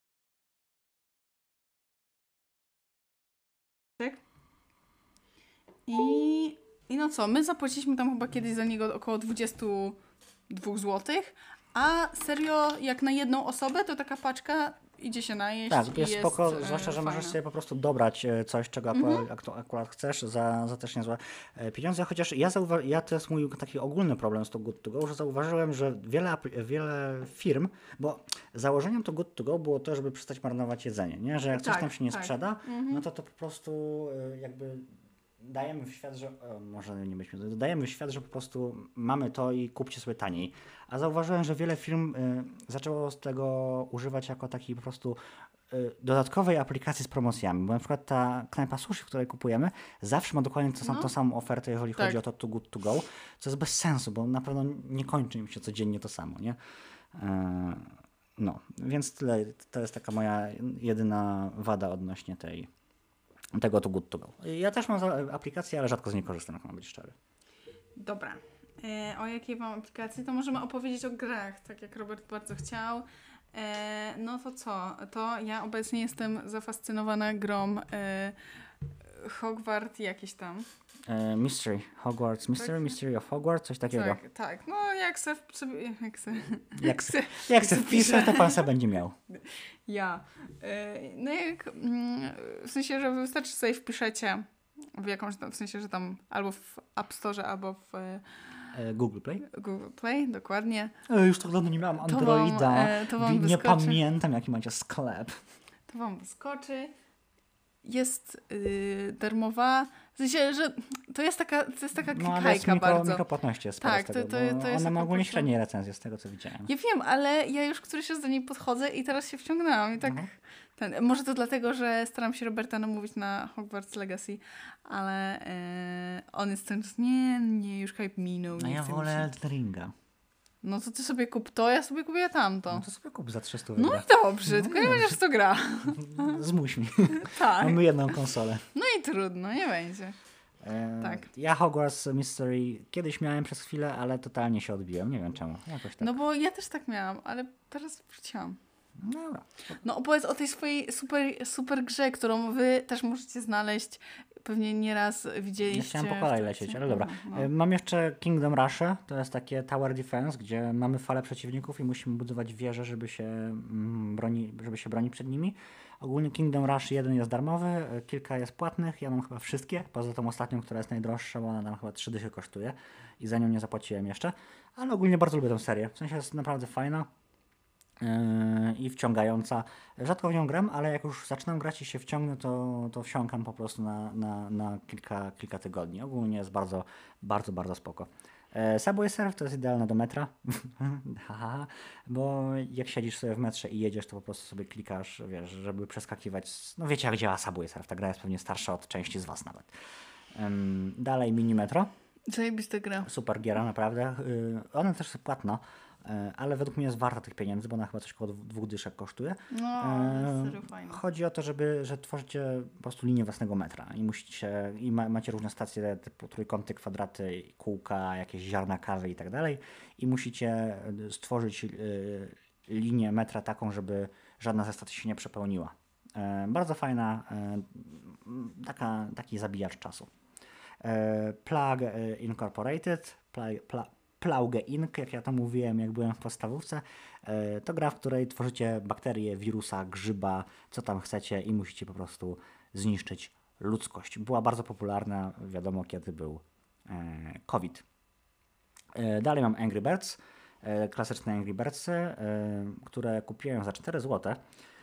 Speaker 2: I, I no co, my zapłaciliśmy tam chyba kiedyś za niego około dwadzieścia dwa złotych, a serio jak na jedną osobę to taka paczka idzie się najeść
Speaker 1: Tak,
Speaker 2: i
Speaker 1: jest spoko,
Speaker 2: e,
Speaker 1: zwłaszcza, że
Speaker 2: fajna.
Speaker 1: możesz sobie po prostu dobrać e, coś, czego akurat, aktu- akurat chcesz za, za też niezłe e, pieniądze, chociaż ja, zauwa- ja to jest mój taki ogólny problem z to Good To Go, że zauważyłem, że wiele, apl- wiele firm, bo założeniem to Good To Go było to, żeby przestać marnować jedzenie, nie? Że jak coś
Speaker 2: Tak,
Speaker 1: tam się nie
Speaker 2: tak.
Speaker 1: sprzeda, no to to po prostu e, jakby dajemy w świat, że o, może nie byśmy, dajemy w świat, że po prostu mamy to i kupcie sobie taniej. A zauważyłem, że wiele firm y, zaczęło z tego używać jako takiej po prostu y, dodatkowej aplikacji z promocjami, bo na przykład ta knajpa sushi, w której kupujemy, zawsze ma dokładnie to sam,
Speaker 2: No.
Speaker 1: tą samą ofertę, jeżeli
Speaker 2: Tak.
Speaker 1: chodzi o to Too Good To Go, co jest bez sensu, bo na pewno nie kończy im się codziennie to samo, nie? Y, no, więc tyle, to jest taka moja jedyna wada odnośnie tej tego Too Good To Go. Ja też mam za- aplikację, ale rzadko z niej korzystam, jak mam być szczery.
Speaker 2: Dobra. E, o jakiej wam aplikacji? To możemy opowiedzieć o grach, tak jak Robert bardzo chciał. E, no to co? To ja obecnie jestem zafascynowana grą e, Hogwart jakieś tam.
Speaker 1: E, Mystery, Hogwarts, Mystery,
Speaker 2: Tak.
Speaker 1: Mystery of Hogwarts, coś takiego.
Speaker 2: Tak, tak. No jak se w- sobie... Jak se...
Speaker 1: Jak se, jak se wpisze, to pan se będzie miał.
Speaker 2: Ja. E, No jak... mm, W sensie, że wystarczy sobie wpiszecie w jakąś tam... W sensie, że tam albo w App Store, albo w e,
Speaker 1: E, Google Play?
Speaker 2: Google Play, dokładnie.
Speaker 1: E, już tak dawno nie miałam
Speaker 2: To wam,
Speaker 1: Androida.
Speaker 2: e, to wam
Speaker 1: Wi- nie
Speaker 2: wyskoczy.
Speaker 1: pamiętam, jaki macie sklep.
Speaker 2: To wam wyskoczy. Jest yy, darmowa. W sensie, że to jest taka, to jest taka
Speaker 1: No ale jest
Speaker 2: klikajka
Speaker 1: mikro,
Speaker 2: bardzo.
Speaker 1: mikropłatności jest sporo
Speaker 2: Tak,
Speaker 1: z tego,
Speaker 2: to- to-
Speaker 1: bo
Speaker 2: to jest
Speaker 1: one ma
Speaker 2: taka
Speaker 1: ogólnie
Speaker 2: po prostu-
Speaker 1: średnie recenzje z tego, co widziałem.
Speaker 2: Ja wiem, ale ja już któryś raz do niej podchodzę i teraz się wciągnęłam i tak
Speaker 1: Mhm.
Speaker 2: ten, może to dlatego, że staram się Roberta namówić na Hogwarts Legacy, ale yy, on jest ten, nie, nie, już hype minął.
Speaker 1: No
Speaker 2: nie
Speaker 1: ja
Speaker 2: chce mi
Speaker 1: wolę
Speaker 2: się.
Speaker 1: Elden Ringa.
Speaker 2: No to ty sobie kup to, ja sobie kupię tamto.
Speaker 1: No to sobie kup za trzysta
Speaker 2: No
Speaker 1: euro.
Speaker 2: i dobrze,
Speaker 1: No
Speaker 2: tylko
Speaker 1: i
Speaker 2: nie
Speaker 1: dobrze.
Speaker 2: będziesz w to gra.
Speaker 1: Zmuś mi.
Speaker 2: Tak.
Speaker 1: Mamy jedną konsolę.
Speaker 2: No i trudno, nie będzie.
Speaker 1: E,
Speaker 2: Tak.
Speaker 1: Ja Hogwarts Mystery kiedyś miałem przez chwilę, ale totalnie się odbiłem. Nie wiem czemu. Jakoś tak.
Speaker 2: No bo ja też tak miałam, ale teraz wróciłam.
Speaker 1: No dobra.
Speaker 2: No opowiedz o tej swojej super, super grze, którą wy też możecie znaleźć. Pewnie nieraz widzieliście.
Speaker 1: Ja chciałem po kolei
Speaker 2: w trakcie-
Speaker 1: lecieć, ale dobra.
Speaker 2: No,
Speaker 1: E,
Speaker 2: no.
Speaker 1: Mam jeszcze Kingdom Rush. To jest takie tower defense, gdzie mamy falę przeciwników i musimy budować wieże, żeby się, mm, broni, żeby się bronić przed nimi. Ogólnie Kingdom Rush jeden jest darmowy, e, kilka jest płatnych. Ja mam chyba wszystkie, poza tą ostatnią, która jest najdroższa, bo ona tam chyba trzy dychy kosztuje i za nią nie zapłaciłem jeszcze. Ale ogólnie bardzo lubię tę serię. W sensie jest naprawdę fajna. Yy, i wciągająca. Rzadko w nią gram, ale jak już zaczynam grać i się wciągnę, to, to wsiąkam po prostu na, na, na kilka, kilka tygodni. Ogólnie jest bardzo, bardzo, bardzo spoko. E, Subway Surf to jest idealne do metra, Haha, bo jak siedzisz sobie w metrze i jedziesz, to po prostu sobie klikasz, wiesz, żeby przeskakiwać. z- No wiecie jak działa Subway Surf, ta gra jest pewnie starsza od części z was nawet. Ym, dalej Mini Metro.
Speaker 2: Zajebista gra.
Speaker 1: Super giera, naprawdę. Yy, ona też jest płatna, yy, ale według mnie jest warta tych pieniędzy, bo ona chyba coś około dw- dwóch dyszek kosztuje.
Speaker 2: No,
Speaker 1: Yy,
Speaker 2: jest serio fajna.
Speaker 1: Chodzi o to, żeby, że tworzycie po prostu linię własnego metra i musicie, i ma, macie różne stacje typu trójkąty, kwadraty, kółka, jakieś ziarna kawy i tak dalej i musicie y, stworzyć y, linię metra taką, żeby żadna ze stacji się nie przepełniła. Yy, bardzo fajna, yy, taka, taki zabijacz czasu. E, Plague e, Incorporated, Pla- Pla- Plauge Inc, jak ja to mówiłem, jak byłem w podstawówce. E, To gra, w której tworzycie bakterie, wirusa, grzyba, co tam chcecie i musicie po prostu zniszczyć ludzkość. Była bardzo popularna, wiadomo kiedy był e, COVID. E, Dalej mam Angry Birds, e, klasyczne Angry Birdsy, e, które kupiłem za cztery złote,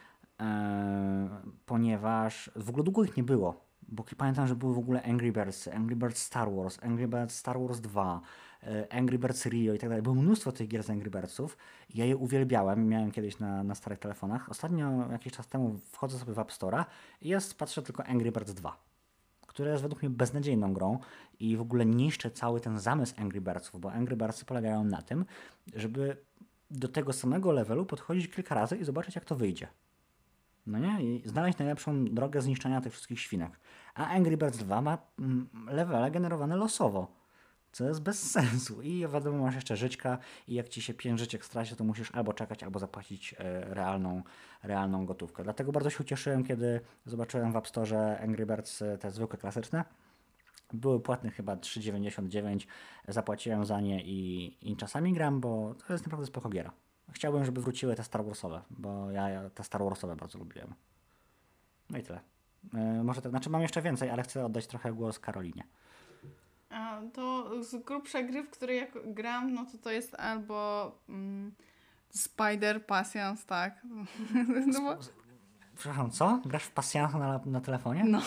Speaker 1: e, ponieważ w ogóle długo ich nie było. Bo pamiętam, że były w ogóle Angry Birds, Angry Birds Star Wars, Angry Birds Star Wars dwa, e, Angry Birds Rio i tak dalej. Było mnóstwo tych gier z Angry Birdsów. I ja je uwielbiałem, miałem kiedyś na, na starych telefonach. Ostatnio, jakiś czas temu, wchodzę sobie w App Store'a i jest, patrzę tylko Angry Birds dwa, które jest według mnie beznadziejną grą i w ogóle niszczy cały ten zamysł Angry Birdsów, bo Angry Birdsy polegają na tym, żeby do tego samego levelu podchodzić kilka razy i zobaczyć, jak to wyjdzie. No nie? I znaleźć najlepszą drogę zniszczenia tych wszystkich świnek. A Angry Birds dwa ma mm, levele generowane losowo, co jest bez sensu. I wiadomo, masz jeszcze żyćka i jak ci się pięć życiek straci, to musisz albo czekać, albo zapłacić e, realną, realną gotówkę. Dlatego bardzo się ucieszyłem, kiedy zobaczyłem w App Store Angry Birds e, te zwykłe, klasyczne. Były płatne chyba trzy dziewięćdziesiąt dziewięć, zapłaciłem za nie i, i czasami gram, bo to jest naprawdę spoko giera. Chciałbym, żeby wróciły te Star Warsowe, bo ja, ja te Star Warsowe bardzo lubiłem. No i tyle. Yy, może tak, znaczy mam jeszcze więcej, ale chcę oddać trochę głos Karolinie.
Speaker 2: A to z grubsza gry, w której jak gram, no to to jest albo mm, Spider Passions, tak. No, bo,
Speaker 1: Przepraszam, co? Grasz w pasjansa na, na telefonie?
Speaker 2: no.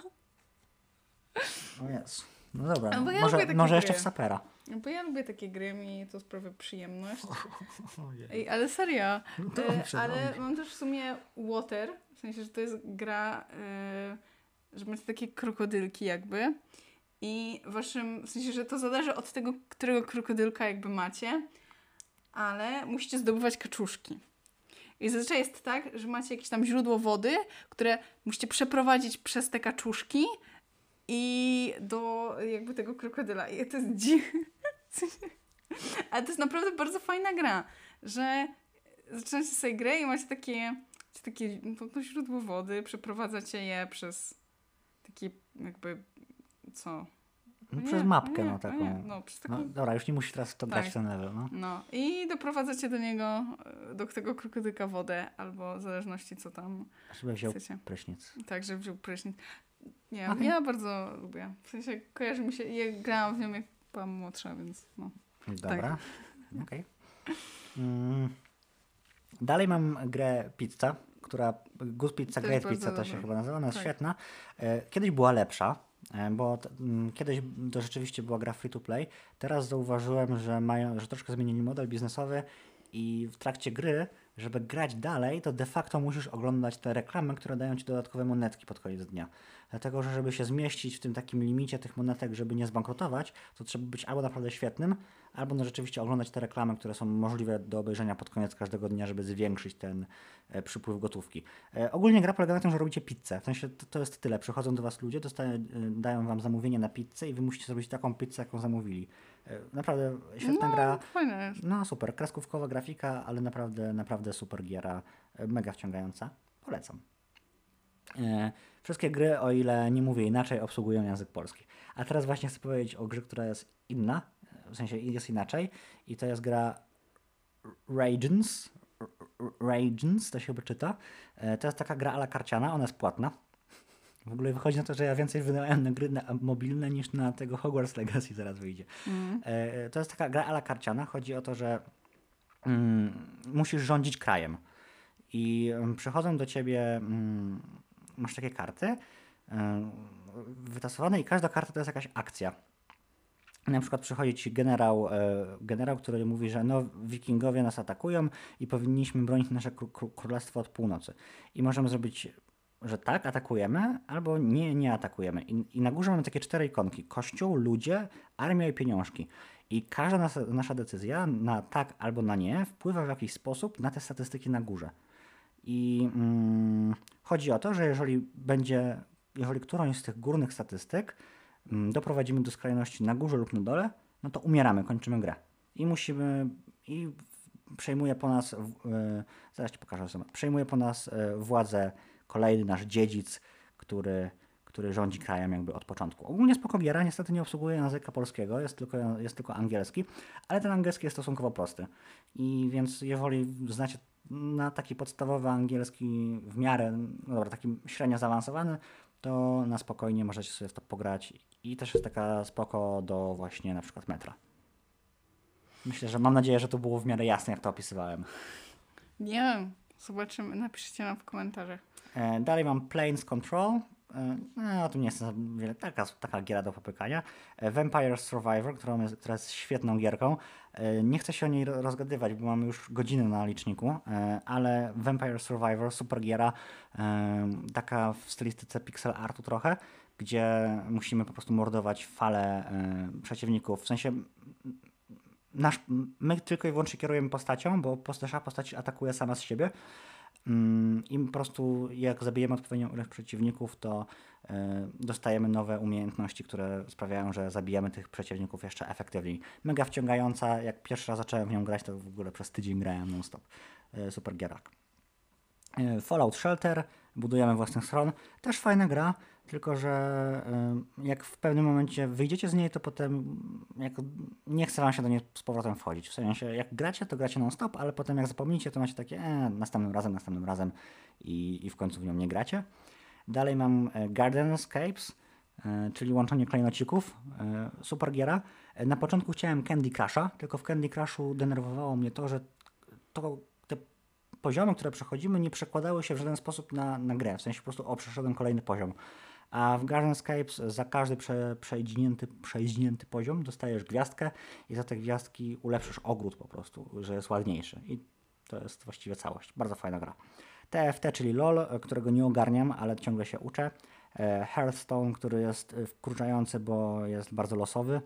Speaker 1: O Jezu. No dobra,
Speaker 2: A bo ja
Speaker 1: może,
Speaker 2: lubię takie
Speaker 1: może jeszcze
Speaker 2: gry.
Speaker 1: w Sapera.
Speaker 2: Bo ja lubię takie gry, mi to sprawia przyjemność.
Speaker 1: Ojej.
Speaker 2: Ej, ale serio.
Speaker 1: Dobrze,
Speaker 2: E, ale
Speaker 1: dobrze.
Speaker 2: mam też w sumie Water, w sensie, że to jest gra, e, że macie takie krokodylki jakby i waszym, w sensie, że to zależy od tego, którego krokodylka jakby macie, ale musicie zdobywać kaczuszki. I zazwyczaj jest tak, że macie jakieś tam źródło wody, które musicie przeprowadzić przez te kaczuszki i do jakby tego krokodyla. I to jest dziwne. Ale to jest naprawdę bardzo fajna gra, że zaczynacie sobie grę i macie takie, macie takie no, to źródło wody, przeprowadzacie je przez taki jakby, co?
Speaker 1: No,
Speaker 2: Nie,
Speaker 1: przez mapkę,
Speaker 2: nie,
Speaker 1: no taką.
Speaker 2: nie, no, przez taką...
Speaker 1: No, dobra, już nie musisz teraz w to grać
Speaker 2: Tak.
Speaker 1: w ten level, no.
Speaker 2: No i doprowadzacie do niego, e, do tego krokodyka wodę, albo w zależności co tam
Speaker 1: Żeby wziął
Speaker 2: chcecie.
Speaker 1: prysznic.
Speaker 2: Tak, że wziął prysznic. Nie wiem,
Speaker 1: Okej.
Speaker 2: ja bardzo lubię. W sensie kojarzy mi się, ja grałam w nią jak byłam młodsza, więc no.
Speaker 1: Dobra, okej. Mm. Dalej mam grę Pizza, która Good Pizza,
Speaker 2: To
Speaker 1: Great
Speaker 2: jest
Speaker 1: Pizza
Speaker 2: bardzo
Speaker 1: to się
Speaker 2: dobra.
Speaker 1: chyba nazywa, ona jest
Speaker 2: Tak.
Speaker 1: świetna. E, Kiedyś była lepsza, e, bo t- m, kiedyś to rzeczywiście była gra free to play. Teraz zauważyłem, że mają, że troszkę zmienili model biznesowy i w trakcie gry, żeby grać dalej, to de facto musisz oglądać te reklamy, które dają ci dodatkowe monetki pod koniec dnia. Dlatego, że żeby się zmieścić w tym takim limicie tych monetek, żeby nie zbankrutować, to trzeba być albo naprawdę świetnym, albo no rzeczywiście oglądać te reklamy, które są możliwe do obejrzenia pod koniec każdego dnia, żeby zwiększyć ten e, przypływ gotówki. E, ogólnie gra polega na tym, że robicie pizzę. W sensie to, to jest tyle. Przychodzą do was ludzie, dostają, e, dają wam zamówienie na pizzę i wy musicie zrobić taką pizzę, jaką zamówili. E, naprawdę świetna
Speaker 2: no,
Speaker 1: gra.
Speaker 2: fajne jest.
Speaker 1: No super, kreskówkowa grafika, ale naprawdę, naprawdę super giera, e, mega wciągająca. Polecam. E, wszystkie gry, o ile nie mówię inaczej, obsługują język polski. A teraz właśnie chcę powiedzieć o grze, która jest inna, w sensie jest inaczej i to jest gra Ragens. Ragens, to się chyba czyta. E, to jest taka gra a la karciana, ona jest płatna. W ogóle wychodzi na to, że ja więcej wydałem na gry na mobilne niż na tego Hogwarts Legacy zaraz wyjdzie.
Speaker 2: Mm.
Speaker 1: E, to jest taka gra a la karciana. Chodzi o to, że mm, musisz rządzić krajem. I mm, przychodzą do ciebie, mm, masz takie karty mm, wytasowane i każda karta to jest jakaś akcja. Na przykład przychodzi ci generał, e, generał, który mówi, że no, wikingowie nas atakują i powinniśmy bronić nasze kró- kró- królestwo od północy. I możemy zrobić, że tak, atakujemy, albo nie, nie atakujemy. I, i na górze mamy takie cztery ikonki. Kościół, ludzie, armia i pieniążki. I każda nasza, nasza decyzja na tak albo na nie wpływa w jakiś sposób na te statystyki na górze. I mm, chodzi o to, że jeżeli będzie, jeżeli którąś z tych górnych statystyk mm, doprowadzimy do skrajności na górze lub na dole, no to umieramy, kończymy grę. I musimy, i przejmuje po nas, w- e, zaraz ci pokażę sobie, przejmuje po nas e, władzę kolejny nasz dziedzic, który, który rządzi krajem jakby od początku. Ogólnie spoko giera, niestety nie obsługuje języka polskiego, jest tylko, jest tylko angielski, ale ten angielski jest stosunkowo prosty. I więc jeżeli znacie na taki podstawowy angielski w miarę, no dobra, taki średnio zaawansowany, to na spokojnie możecie sobie w to pograć i też jest taka spoko do właśnie na przykład metra. Myślę, że mam nadzieję, że to było w miarę jasne, jak to opisywałem.
Speaker 2: Nie wiem, zobaczymy, napiszcie nam w komentarzach.
Speaker 1: E, dalej mam Planes Control. E, no, o tym nie jest za wiele. Taka, taka giera do popykania. E, Vampire Survivor, która jest, która jest świetną gierką. E, nie chcę się o niej ro- rozgadywać, bo mamy już godziny na liczniku, e, ale Vampire Survivor, super giera, e, taka w stylistyce pixel artu trochę, gdzie musimy po prostu mordować falę e, przeciwników. W sensie nasz, my tylko i wyłącznie kierujemy postacią, bo nasza postać atakuje sama z siebie. I po prostu jak zabijemy odpowiednią ilość przeciwników, to y, dostajemy nowe umiejętności, które sprawiają, że zabijamy tych przeciwników jeszcze efektywniej. Mega wciągająca, jak pierwszy raz zacząłem w nią grać, to w ogóle przez tydzień grałem non-stop. Y, super gierak. Y, Fallout Shelter, budujemy własny schron, też fajna gra, tylko że y, jak w pewnym momencie wyjdziecie z niej, to potem jak nie chce wam się do niej z powrotem wchodzić. W sensie jak gracie, to gracie non-stop, ale potem jak zapomnicie, to macie takie e, następnym razem, następnym razem i, i w końcu w nią nie gracie. Dalej mam e, Garden Escapes, e, czyli łączenie klejnocików. E, super giera. E, na początku chciałem Candy Crusha, tylko w Candy Crushu denerwowało mnie to, że to, te poziomy, które przechodzimy, nie przekładały się w żaden sposób na, na grę. W sensie po prostu o, przeszedłem kolejny poziom. A w Garden Escapes za każdy prze, przejdźnięty, przejdźnięty poziom dostajesz gwiazdkę i za te gwiazdki ulepszysz ogród po prostu, że jest ładniejszy. I to jest właściwie całość. Bardzo fajna gra. T F T, czyli LOL, którego nie ogarniam, ale ciągle się uczę. Hearthstone, który jest wkurzający, bo jest bardzo losowy.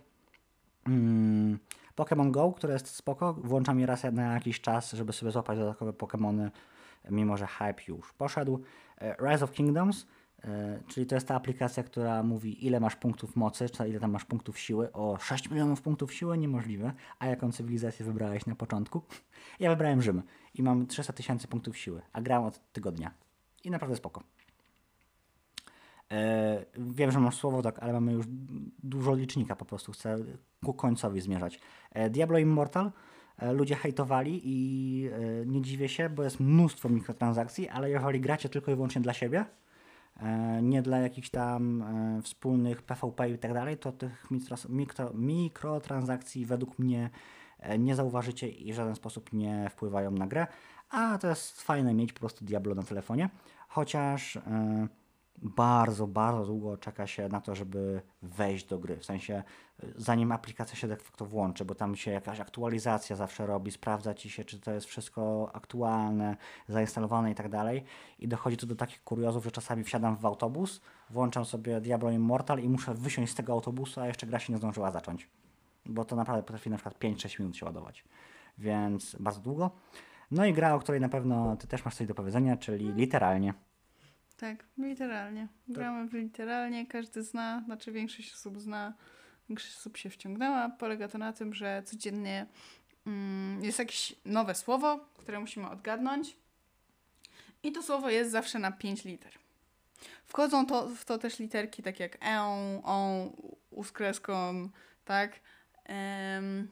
Speaker 1: Mm. Pokémon Go, które jest spoko. Włączam je raz na jakiś czas, żeby sobie złapać dodatkowe Pokémony, mimo że hype już poszedł. Rise of Kingdoms, czyli to jest ta aplikacja, która mówi, ile masz punktów mocy, czy ile tam masz punktów siły. O, sześć milionów punktów siły? Niemożliwe. A jaką cywilizację wybrałeś na początku? Ja wybrałem Rzym i mam trzysta tysięcy punktów siły, a grałem od tygodnia. I naprawdę spoko. E, wiem, że masz słowo, tak, ale mamy już dużo licznika po prostu, chcę ku końcowi zmierzać. E, Diablo Immortal e, ludzie hejtowali i e, nie dziwię się, bo jest mnóstwo mikrotransakcji, ale jeżeli gracie tylko i wyłącznie dla siebie, e, nie dla jakichś tam e, wspólnych P V P i tak dalej, to tych mikro, mikro, mikrotransakcji według mnie e, nie zauważycie i w żaden sposób nie wpływają na grę, a to jest fajne mieć po prostu Diablo na telefonie, chociaż e, bardzo, bardzo długo czeka się na to, żeby wejść do gry. W sensie, y, zanim aplikacja się de facto włączy, bo tam się jakaś aktualizacja zawsze robi, sprawdza ci się, czy to jest wszystko aktualne, zainstalowane i tak dalej. I dochodzi to do takich kuriozów, że czasami wsiadam w autobus, włączam sobie Diablo Immortal i muszę wysiąść z tego autobusu, a jeszcze gra się nie zdążyła zacząć. Bo to naprawdę potrafi na przykład pięć sześć minut się ładować. Więc bardzo długo. No i gra, o której na pewno ty też masz coś do powiedzenia, czyli literalnie.
Speaker 2: Tak, literalnie. Gramy w literalnie, każdy zna, znaczy większość osób zna, większość osób się wciągnęła. Polega to na tym, że codziennie mm, jest jakieś nowe słowo, które musimy odgadnąć. I to słowo jest zawsze na pięć liter. Wchodzą to, w to też literki takie jak e, o, u z kreską, tak? Ym,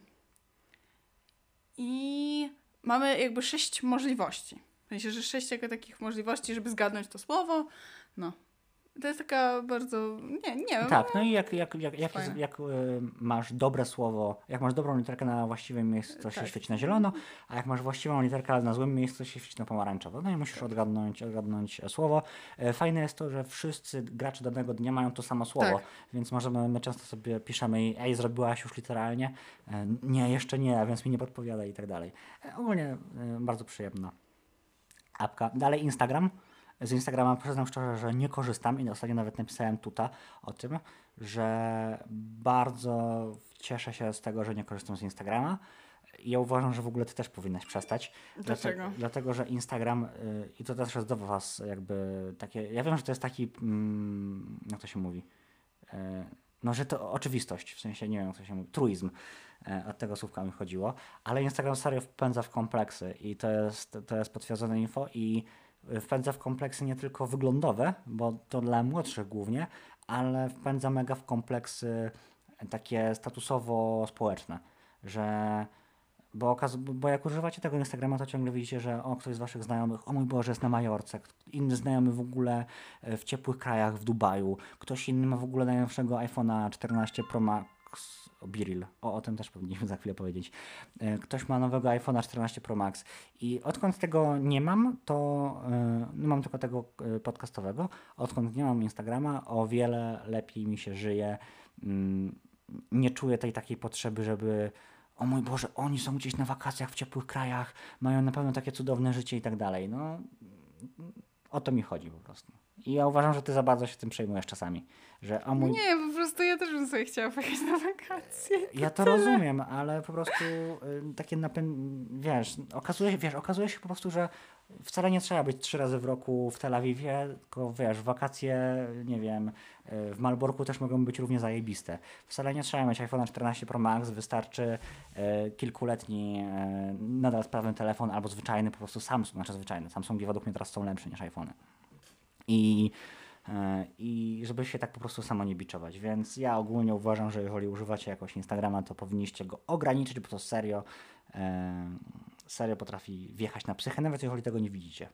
Speaker 2: I mamy jakby sześć możliwości. W sensie, że sześć jako takich możliwości, żeby zgadnąć to słowo. No. To jest taka bardzo... Nie, nie wiem.
Speaker 1: Tak, no i jak, jak, jak, jak,
Speaker 2: Fajne.
Speaker 1: jak y, masz dobre słowo, jak masz dobrą literkę na właściwym miejscu, to się
Speaker 2: Tak.
Speaker 1: świeci na zielono, a jak masz właściwą literkę, ale na złym miejscu, to się świeci na pomarańczowo. No i musisz
Speaker 2: Tak.
Speaker 1: odgadnąć, odgadnąć słowo. E, Fajne jest to, że wszyscy gracze danego dnia mają to samo słowo,
Speaker 2: Tak.
Speaker 1: więc możemy, my często sobie piszemy i ej, zrobiłaś już literalnie? E, Nie, jeszcze nie, a więc mi nie podpowiada i tak dalej. E, Ogólnie e, bardzo przyjemna apka. Dalej Instagram. Z Instagrama przyznam szczerze, że nie korzystam i ostatnio nawet napisałem tuta o tym, że bardzo cieszę się z tego, że nie korzystam z Instagrama. I ja uważam, że w ogóle ty też powinnaś przestać.
Speaker 2: Dlaczego?
Speaker 1: Dlate- Dlatego, że Instagram, y, i to też jest do was jakby takie, ja wiem, że to jest taki, mm, jak to się mówi, y, no, że to oczywistość, w sensie, nie wiem, jak to się mówi, truizm. E, Od tego słówka mi chodziło, ale Instagram serio wpędza w kompleksy i to jest, to jest potwierdzone info i wpędza w kompleksy nie tylko wyglądowe, bo to dla młodszych głównie, ale wpędza mega w kompleksy takie statusowo-społeczne, że bo, okaz- bo jak używacie tego Instagrama, to ciągle widzicie, że o, ktoś z waszych znajomych, o mój Boże, jest na Majorce, inny znajomy w ogóle e, w ciepłych krajach, w Dubaju, ktoś inny ma w ogóle najnowszego iPhone'a czternaście Pro Max, o Biril, o, o tym też powinniśmy za chwilę powiedzieć. E, Ktoś ma nowego iPhone'a czternaście Pro Max i odkąd tego nie mam, to e, no mam tylko tego e, podcastowego, odkąd nie mam Instagrama, o wiele lepiej mi się żyje. Mm, Nie czuję tej takiej potrzeby, żeby o mój Boże, oni są gdzieś na wakacjach w ciepłych krajach, mają na pewno takie cudowne życie i tak dalej. No, o to mi chodzi po prostu. I ja uważam, że ty za bardzo się tym przejmujesz czasami, że o mój...
Speaker 2: Nie, po prostu ja też bym sobie chciała pojechać na wakacje.
Speaker 1: Ja to rozumiem, ale po prostu y, takie napęd... Wiesz, okazuje, wiesz, okazuje się po prostu, że wcale nie trzeba być trzy razy w roku w Tel Awiwie, tylko wiesz, wakacje, nie wiem, y, w Malborku też mogą być równie zajebiste. Wcale nie trzeba mieć iPhone'a czternaście Pro Max, wystarczy y, kilkuletni y, nadal sprawny telefon albo zwyczajny, po prostu Samsung, znaczy zwyczajny. Samsungi według mnie teraz są lepsze niż iPhony. I E, I żeby się tak po prostu samo nie biczować. Więc ja ogólnie uważam, że jeżeli używacie jakoś Instagrama, to powinniście go ograniczyć, bo to serio, e, serio potrafi wjechać na psychę, nawet jeżeli tego nie widzicie.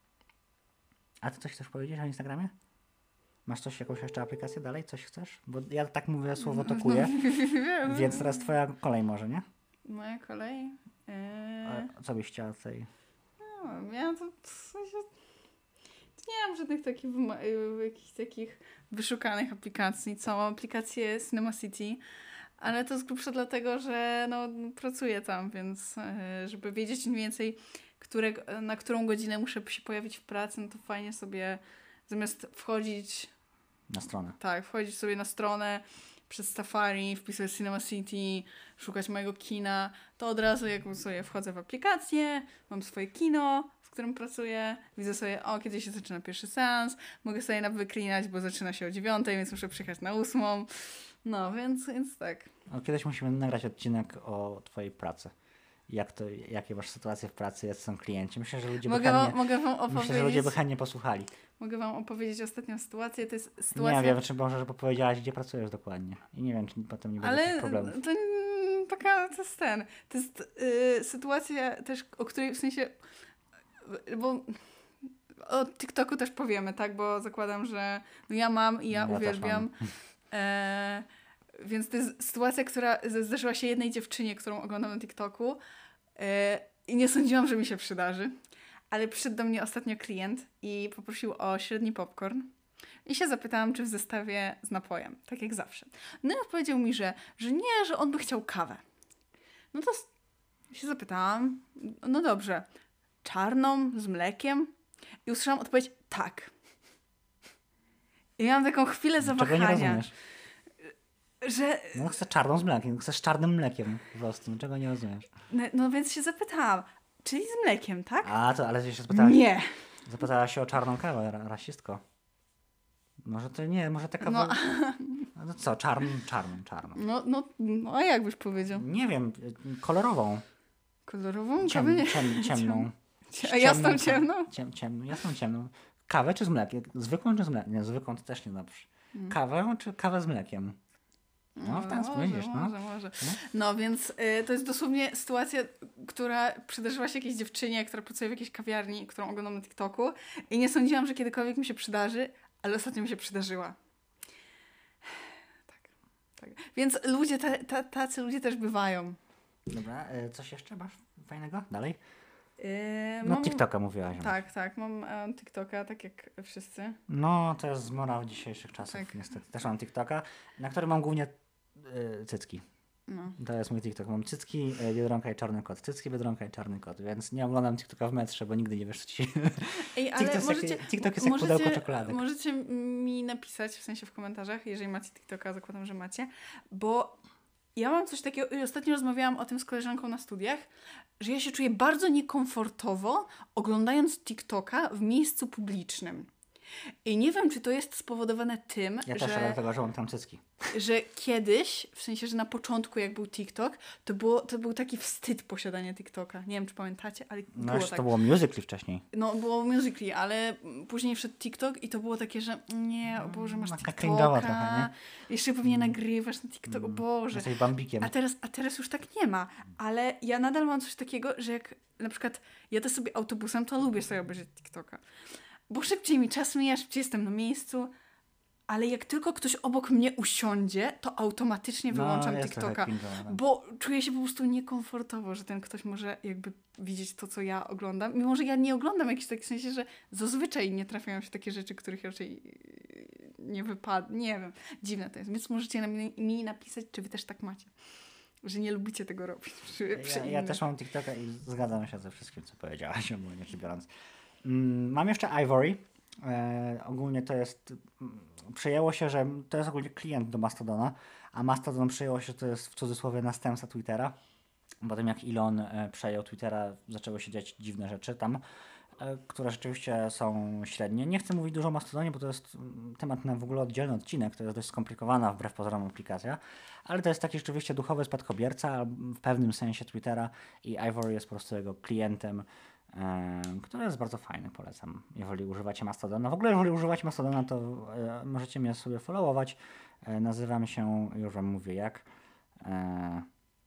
Speaker 1: A ty coś chcesz powiedzieć o Instagramie? Masz coś, jakąś jeszcze aplikację dalej? Coś chcesz? Bo ja tak mówię, słowo tokuję, więc teraz twoja kolej może, nie?
Speaker 2: Moja kolej? Eee,
Speaker 1: A co byś chciała tutaj?
Speaker 2: no, ja to w sensie... Nie mam żadnych takich, wyma- y, jakichś takich wyszukanych aplikacji. Całą aplikację Cinema City, ale to z grubsza dlatego, że no, pracuję tam, więc e, żeby wiedzieć mniej więcej, które, na którą godzinę muszę się pojawić w pracy, no to fajnie sobie zamiast wchodzić,
Speaker 1: Na stronę.
Speaker 2: tak, wchodzić sobie na stronę przez Safari, wpisuję Cinema City, szukać mojego kina, to od razu jak sobie wchodzę w aplikację, mam swoje kino, w którym pracuję, widzę sobie, o, kiedy się zaczyna pierwszy seans, mogę sobie nawyklinać, bo zaczyna się o dziewiątej, więc muszę przyjechać na ósmą. No, więc, więc tak.
Speaker 1: O, kiedyś musimy nagrać odcinek o twojej pracy. jak to, jakie masz sytuacje w pracy, jacy są klienci. Myślę, że ludzie
Speaker 2: Mogę
Speaker 1: by
Speaker 2: wam,
Speaker 1: chętnie,
Speaker 2: mogę wam
Speaker 1: myślę, że ludzie
Speaker 2: opowiedzieć,
Speaker 1: by chętnie posłuchali.
Speaker 2: mogę wam opowiedzieć ostatnią sytuację. To jest sytuacja...
Speaker 1: Nie wiem, czy może, że powiedziałaś, gdzie pracujesz dokładnie. I nie wiem, czy potem nie będzie
Speaker 2: Ale
Speaker 1: jakichś problemów.
Speaker 2: to mm, taka, to jest ten, to jest y, sytuacja też, o której w sensie, bo o TikToku też powiemy, tak, bo zakładam, że no ja mam i ja,
Speaker 1: Ja też
Speaker 2: uwielbiam.
Speaker 1: mam.
Speaker 2: E, więc to jest sytuacja, która z- zdarzyła się jednej dziewczynie, którą oglądam na TikToku e, i nie sądziłam, że mi się przydarzy, ale przyszedł do mnie ostatnio klient i poprosił o średni popcorn. I się zapytałam, czy w zestawie z napojem, tak jak zawsze. No i powiedział mi, że, że nie, że on by chciał kawę. No to s- się zapytałam, no dobrze, czarną z mlekiem? I usłyszałam odpowiedź, tak. I miałam taką chwilę
Speaker 1: Czego nie
Speaker 2: zawahania,
Speaker 1: rozumiesz?
Speaker 2: że...
Speaker 1: No chcę czarną z mlekiem, chcę z czarnym mlekiem po prostu. Czego nie rozumiesz?
Speaker 2: No, no więc się zapytałam, czyli z mlekiem, tak?
Speaker 1: A, to ale ty się zapytałaś,
Speaker 2: Nie.
Speaker 1: zapytałaś się o czarną kawę, ra- rasistko. Może to nie, może ta kawa...
Speaker 2: No,
Speaker 1: No, no co, czarną, czarną, czarną.
Speaker 2: no, no, no a jak byś powiedział?
Speaker 1: Nie wiem, kolorową.
Speaker 2: Kolorową?
Speaker 1: Ciem,
Speaker 2: Kawę nie?
Speaker 1: ciem, ciemną.
Speaker 2: A jasną,
Speaker 1: Ciemną
Speaker 2: ciemną?
Speaker 1: Ciem, ciemną, jasną, ciemną. Kawę czy z mlekiem? Zwykłą czy z mlekiem? Nie, zwykłą to też nie dobrze. Kawę czy kawę z mlekiem? No, w ten sposób,
Speaker 2: może,
Speaker 1: widzisz, no.
Speaker 2: może, może.
Speaker 1: No.
Speaker 2: No więc y, to jest dosłownie sytuacja, która przydarzyła się jakiejś dziewczynie, która pracuje w jakiejś kawiarni, którą oglądam na TikToku i nie sądziłam, że kiedykolwiek mi się przydarzy, ale ostatnio mi się przydarzyła. Tak, tak. Więc ludzie, ta, ta, tacy ludzie też bywają.
Speaker 1: Dobra, e, coś jeszcze masz fajnego? Dalej?
Speaker 2: Yy,
Speaker 1: No
Speaker 2: mam-
Speaker 1: TikToka mówiłaś.
Speaker 2: Tak, tak, mam e, TikToka, tak jak wszyscy.
Speaker 1: No, to jest zmora w dzisiejszych czasach,
Speaker 2: Tak.
Speaker 1: niestety. Też mam TikToka, na którym mam głównie e, cycki.
Speaker 2: No.
Speaker 1: To jest mój TikTok. Mam cycki, e, biedronka i czarny kot. Cycki, biedronka i czarny kot, więc nie oglądam TikToka w metrze, bo nigdy nie wiesz, co ci się...
Speaker 2: Ej, ale
Speaker 1: TikTok jest
Speaker 2: możecie,
Speaker 1: jak- TikTok jest jak
Speaker 2: możecie,
Speaker 1: pudełko czekoladek.
Speaker 2: możecie mi napisać, w sensie w komentarzach, jeżeli macie TikToka, zakładam, że macie, bo ja mam coś takiego, i ostatnio rozmawiałam o tym z koleżanką na studiach, że ja się czuję bardzo niekomfortowo oglądając TikToka w miejscu publicznym. I nie wiem, czy to jest spowodowane tym,
Speaker 1: Ja też,
Speaker 2: że...
Speaker 1: ale dlatego, że mam tam cycki.
Speaker 2: że kiedyś, w sensie, że na początku jak był TikTok, to, było, to był taki wstyd posiadania TikToka. Nie wiem, czy pamiętacie, ale
Speaker 1: No
Speaker 2: było
Speaker 1: jeszcze
Speaker 2: tak.
Speaker 1: to było Musical.ly wcześniej.
Speaker 2: No, było Musical.ly, ale później wszedł TikTok i to było takie, że nie, o Boże, masz
Speaker 1: Taka
Speaker 2: TikToka.
Speaker 1: cringe'owa trochę, nie?
Speaker 2: Jeszcze pewnie nagrywasz na TikTok, o Boże.
Speaker 1: Jesteś bambikiem.
Speaker 2: A teraz, a teraz już tak nie ma. Ale ja nadal mam coś takiego, że jak na przykład jadę sobie autobusem, to lubię sobie obejrzeć TikToka. Bo szybciej mi czas mija, szybciej jestem na miejscu. Ale jak tylko ktoś obok mnie usiądzie, to automatycznie wyłączam
Speaker 1: No, jest trochę
Speaker 2: TikToka.
Speaker 1: cringe'owe, tak.
Speaker 2: Bo czuję się po prostu niekomfortowo, że ten ktoś może jakby widzieć to, co ja oglądam. Mimo, że ja nie oglądam jakichś takich, w sensie, że zazwyczaj nie trafiają się takie rzeczy, których raczej nie wypadnie. Nie wiem. Dziwne to jest. Więc możecie na mi, mi napisać, czy wy też tak macie. Że nie lubicie tego robić przy, przy
Speaker 1: Ja, ja
Speaker 2: innych.
Speaker 1: też mam TikToka i zgadzam się ze wszystkim, co powiedziałaś, ogólnie rzecz biorąc. Mm, mam jeszcze Ivory. E, ogólnie to jest... mm, Przyjęło się, że to jest ogólnie klient do Mastodona, a Mastodon przyjęło się, że to jest w cudzysłowie następca Twittera. Potem jak Elon e, przejął Twittera, zaczęły się dziać dziwne rzeczy tam, e, które rzeczywiście są średnie. Nie chcę mówić dużo o Mastodonie, bo to jest mm, temat na w ogóle oddzielny odcinek, to jest dość skomplikowana wbrew pozorom aplikacja, ale to jest taki rzeczywiście duchowy spadkobierca w pewnym sensie Twittera i Ivory jest po prostu jego klientem, e, który jest bardzo fajny, polecam, jeżeli używacie Mastodona. W ogóle jeżeli używacie Mastodona, to e, możecie mnie sobie followować. E, nazywam się, już wam mówię jak, e,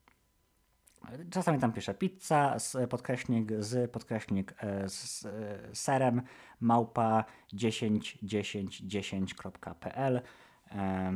Speaker 1: czasami tam piszę pizza, z, podkreśnik z, podkreśnik e, z e, serem, małpa dziesięć dziesięć dziesięć kropka p l. E,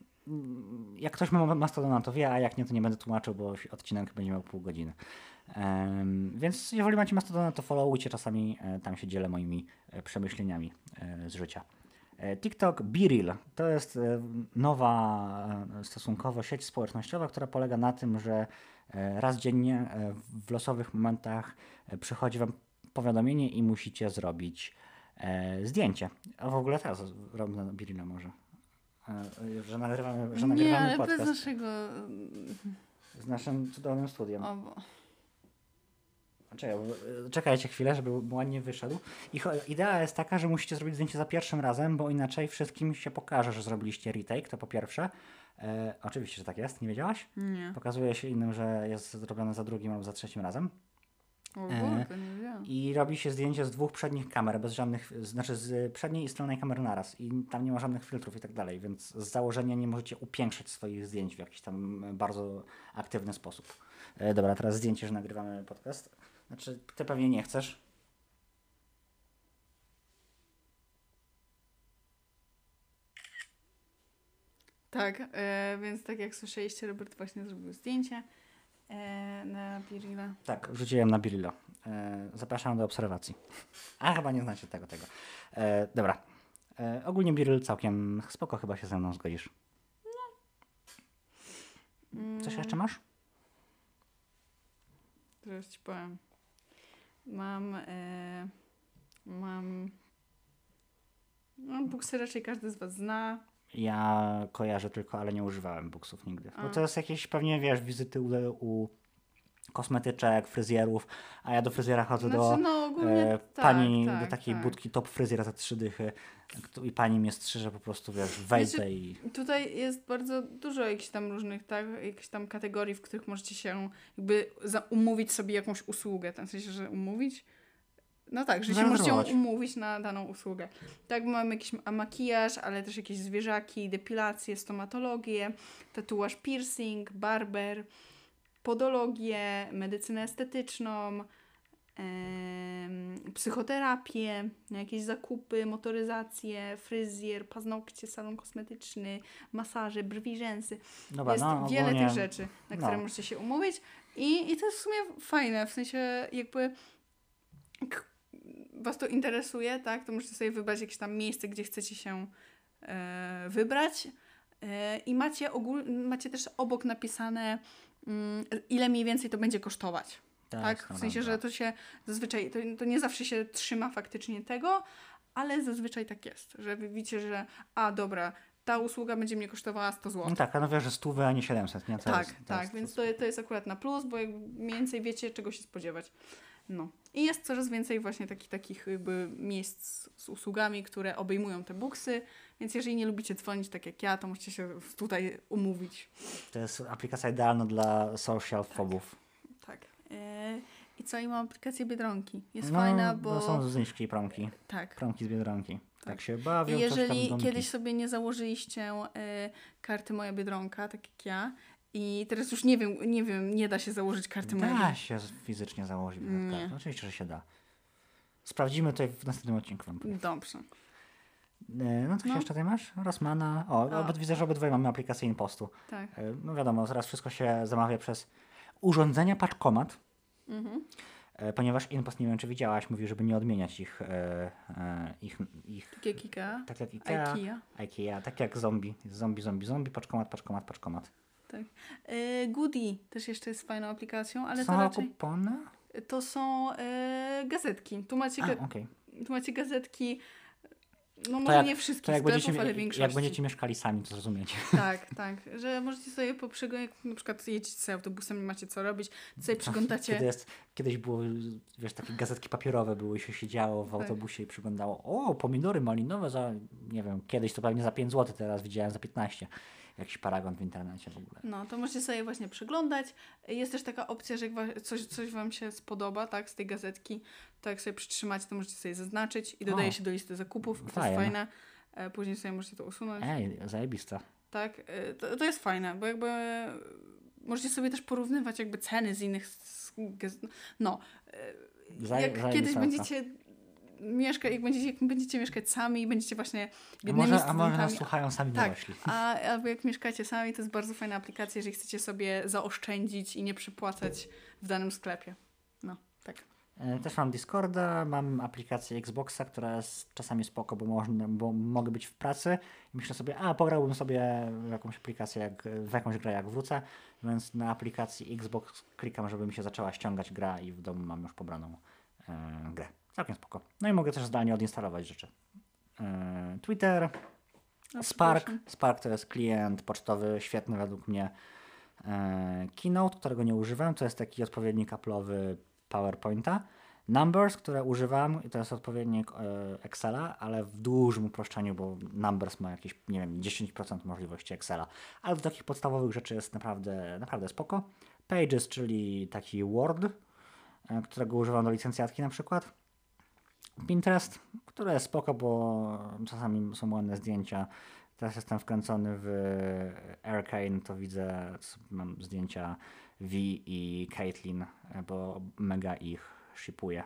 Speaker 1: jak ktoś ma Mastodona, to wie, a jak nie, to nie będę tłumaczył, bo odcinek będzie miał pół godziny. E, więc jeżeli macie Mastodona, to followujcie, czasami e, tam się dzielę moimi e, przemyśleniami e, z życia. E, TikTok BeReal to jest e, nowa e, stosunkowo sieć społecznościowa, która polega na tym, że e, raz dziennie e, w losowych momentach e, przychodzi wam powiadomienie i musicie zrobić e, zdjęcie. A w ogóle teraz robię na BeReala może. E, że nagrywamy, że
Speaker 2: Nie,
Speaker 1: nagrywamy
Speaker 2: ale
Speaker 1: podcast
Speaker 2: bez naszego...
Speaker 1: z naszym cudownym studiem.
Speaker 2: O, bo...
Speaker 1: Czekaj, bo- czekajcie chwilę, żeby ładnie wyszedł. I cho- idea jest taka, że musicie zrobić zdjęcie za pierwszym razem, bo inaczej wszystkim się pokaże, że zrobiliście retake, to po pierwsze. E, oczywiście, że tak jest, nie wiedziałaś?
Speaker 2: Nie.
Speaker 1: Pokazuje się innym, że jest zrobione za drugim albo za trzecim razem.
Speaker 2: O
Speaker 1: E,
Speaker 2: kurde, nie wiedziałam.
Speaker 1: I robi się zdjęcie z dwóch przednich kamer, bez żadnych, znaczy z przedniej i z tylnej kamery naraz. I tam nie ma żadnych filtrów i tak dalej, więc z założenia nie możecie upiększać swoich zdjęć w jakiś tam bardzo aktywny sposób. E, dobra, teraz zdjęcie, że nagrywamy podcast. Znaczy, ty pewnie nie chcesz.
Speaker 2: Tak, e, więc tak jak słyszeliście, Robert właśnie zrobił zdjęcie e, na Birilla.
Speaker 1: Tak, wrzuciłem na Birillo. E, zapraszam do obserwacji. A, chyba nie znacie tego, tego. E, dobra. E, ogólnie Biril całkiem spoko, chyba się ze mną zgodzisz. Coś jeszcze masz?
Speaker 2: Zaraz ci powiem. Mam, e, mam, no buksy raczej każdy z was zna.
Speaker 1: Ja kojarzę tylko, ale nie używałem buksów nigdy. Bo
Speaker 2: A.
Speaker 1: to jest jakieś pewnie, wiesz, wizyty u, u kosmetyczek, fryzjerów, a ja do fryzjera chodzę do
Speaker 2: Znaczy, no ogólnie
Speaker 1: e,
Speaker 2: tak,
Speaker 1: pani,
Speaker 2: tak,
Speaker 1: do takiej
Speaker 2: tak.
Speaker 1: budki top fryzjera za trzy dychy kto- i pani mnie strzyże po prostu, wiesz, wejdę
Speaker 2: Znaczy,
Speaker 1: i...
Speaker 2: Tutaj jest bardzo dużo jakichś tam różnych, tak, jakichś tam kategorii, w których możecie się jakby za, umówić sobie jakąś usługę. W sensie, że umówić? No tak, że się możecie
Speaker 1: Zarezerwować.
Speaker 2: umówić na daną usługę. Tak, mamy jakiś a makijaż, ale też jakieś zwierzaki, depilację, stomatologię, tatuaż, piercing, barber, podologię, medycynę estetyczną, em, psychoterapię, jakieś zakupy, motoryzację, fryzjer, paznokcie, salon kosmetyczny, masaże, brwi, rzęsy.
Speaker 1: Dobra,
Speaker 2: Jest
Speaker 1: no,
Speaker 2: wiele
Speaker 1: ogólnie-
Speaker 2: tych rzeczy, na
Speaker 1: no.
Speaker 2: które możecie się umówić i, i to jest w sumie fajne, w sensie jakby jak was to interesuje, tak, to możecie sobie wybrać jakieś tam miejsce, gdzie chcecie się e, wybrać e, i macie, ogól, macie też obok napisane mm, ile mniej więcej to będzie kosztować. Tak,
Speaker 1: jest to
Speaker 2: w sensie,
Speaker 1: prawda.
Speaker 2: że to się zazwyczaj, to, to nie zawsze się trzyma faktycznie tego, ale zazwyczaj tak jest, że wy widzicie, że a dobra, ta usługa będzie mnie kosztowała sto złotych.
Speaker 1: No tak, a no wiesz, że stówy, a nie siedemset, nie? To
Speaker 2: Tak,
Speaker 1: jest, to
Speaker 2: tak,
Speaker 1: jest,
Speaker 2: więc to, to jest akurat na plus, bo jakby mniej więcej wiecie, czego się spodziewać. No. I jest coraz więcej właśnie takich, takich jakby miejsc z usługami, które obejmują te buksy, więc jeżeli nie lubicie dzwonić tak jak ja, to możecie się tutaj umówić.
Speaker 1: to jest aplikacja idealna dla social phobów.
Speaker 2: Tak. E, I co? I mam aplikację Biedronki. Jest
Speaker 1: No,
Speaker 2: fajna, bo...
Speaker 1: no są zniżki i promki.
Speaker 2: Tak.
Speaker 1: Promki z Biedronki. Tak,
Speaker 2: Tak.
Speaker 1: się bawią,
Speaker 2: I
Speaker 1: coś tam
Speaker 2: jeżeli
Speaker 1: domki.
Speaker 2: kiedyś sobie nie założyliście e, karty Moja Biedronka, tak jak ja, i teraz już nie wiem, nie wiem, nie da się założyć karty Moja
Speaker 1: Da
Speaker 2: Biedronka.
Speaker 1: się fizycznie założyć.
Speaker 2: Nie.
Speaker 1: Tak, oczywiście, że się da. Sprawdzimy to w następnym odcinku. Wam powiem.
Speaker 2: Dobrze.
Speaker 1: E, No coś
Speaker 2: No.
Speaker 1: jeszcze tutaj masz? Rossmana. O,
Speaker 2: O.
Speaker 1: obyd, widzę, że obydwoje mamy aplikację Impostu.
Speaker 2: Tak.
Speaker 1: E, No wiadomo, teraz wszystko się zamawia przez urządzenia paczkomat,
Speaker 2: Mhm.
Speaker 1: e, ponieważ Impost, nie wiem czy widziałaś, mówi, żeby nie odmieniać ich, e, e, ich, ich
Speaker 2: Tak jak Ikea.
Speaker 1: tak jak Ikea,
Speaker 2: IKEA.
Speaker 1: IKEA, tak jak zombie. Jest zombie, zombie, zombie, paczkomat, paczkomat, paczkomat.
Speaker 2: Tak. E, Goody też jeszcze jest fajną aplikacją, ale to
Speaker 1: Są
Speaker 2: raczej
Speaker 1: kupony?
Speaker 2: to są e, gazetki. Tu macie,
Speaker 1: A,
Speaker 2: ga-
Speaker 1: okej.
Speaker 2: tu macie gazetki, no
Speaker 1: To
Speaker 2: może
Speaker 1: jak-
Speaker 2: nie
Speaker 1: To
Speaker 2: wszystkich
Speaker 1: jak
Speaker 2: sklepów,
Speaker 1: będziecie,
Speaker 2: ale
Speaker 1: jak,
Speaker 2: większości.
Speaker 1: jak będziecie mieszkali sami, to zrozumiecie.
Speaker 2: Tak, tak, że możecie sobie poprzeglądać, jak na przykład jeździcie sobie autobusem, nie macie co robić, to sobie przyglądacie.
Speaker 1: Kiedy jest, kiedyś było, wiesz, takie gazetki papierowe były i się siedziało w
Speaker 2: Tak.
Speaker 1: autobusie i przyglądało, o, pomidory malinowe za, nie wiem, kiedyś to pewnie za pięć złotych, teraz widziałem za piętnaście. Jakiś paragon w internecie w ogóle.
Speaker 2: No, to możecie sobie właśnie przeglądać. Jest też taka opcja, że jak wa- coś, coś Wam się spodoba, tak, z tej gazetki, to jak sobie przytrzymacie, to możecie sobie zaznaczyć i dodaje
Speaker 1: O.
Speaker 2: się do listy zakupów. To
Speaker 1: Fajne.
Speaker 2: jest fajne. E, Później sobie możecie to usunąć.
Speaker 1: Ej, zajebista.
Speaker 2: Tak, e, to, to jest fajne, bo jakby możecie sobie też porównywać jakby ceny z innych s- gaz- no. e,
Speaker 1: Zaj-
Speaker 2: Jak
Speaker 1: zajebista
Speaker 2: kiedyś
Speaker 1: opcja.
Speaker 2: będziecie mieszkać, jak będziecie, jak będziecie mieszkać sami i będziecie właśnie
Speaker 1: A
Speaker 2: biednymi
Speaker 1: może, a może nas
Speaker 2: studentami,
Speaker 1: słuchają sami
Speaker 2: tak,
Speaker 1: dorośli.
Speaker 2: a albo jak mieszkacie sami, to jest bardzo fajna aplikacja, jeżeli chcecie sobie zaoszczędzić i nie przypłacać w danym sklepie. No, tak.
Speaker 1: E, Też mam Discorda, mam aplikację Xboxa, która jest czasami spoko, bo, można, bo mogę być w pracy i myślę sobie, a pograłbym sobie w jakąś aplikację, jak, w jakąś grę jak wrócę, więc na aplikacji Xbox klikam, żeby mi się zaczęła ściągać gra i w domu mam już pobraną e, grę. Całkiem spoko. No i mogę też zdalnie odinstalować rzeczy. E, Twitter,
Speaker 2: No,
Speaker 1: Spark.
Speaker 2: przepraszam.
Speaker 1: Spark to jest klient pocztowy, świetny według mnie. E, Keynote, którego nie używam, to jest taki odpowiednik Apple'owy PowerPointa. Numbers, które używam, i to jest odpowiednik e, Excela, ale w dużym uproszczeniu, bo Numbers ma jakieś, nie wiem, dziesięć procent możliwości Excela. Ale do takich podstawowych rzeczy jest naprawdę, naprawdę spoko. Pages, czyli taki Word, e, którego używam do licencjatki na przykład. Pinterest, które jest spoko, bo czasami są ładne zdjęcia. Teraz jestem wkręcony w Arcane, to widzę, mam zdjęcia V i Caitlyn, bo mega ich shipuję.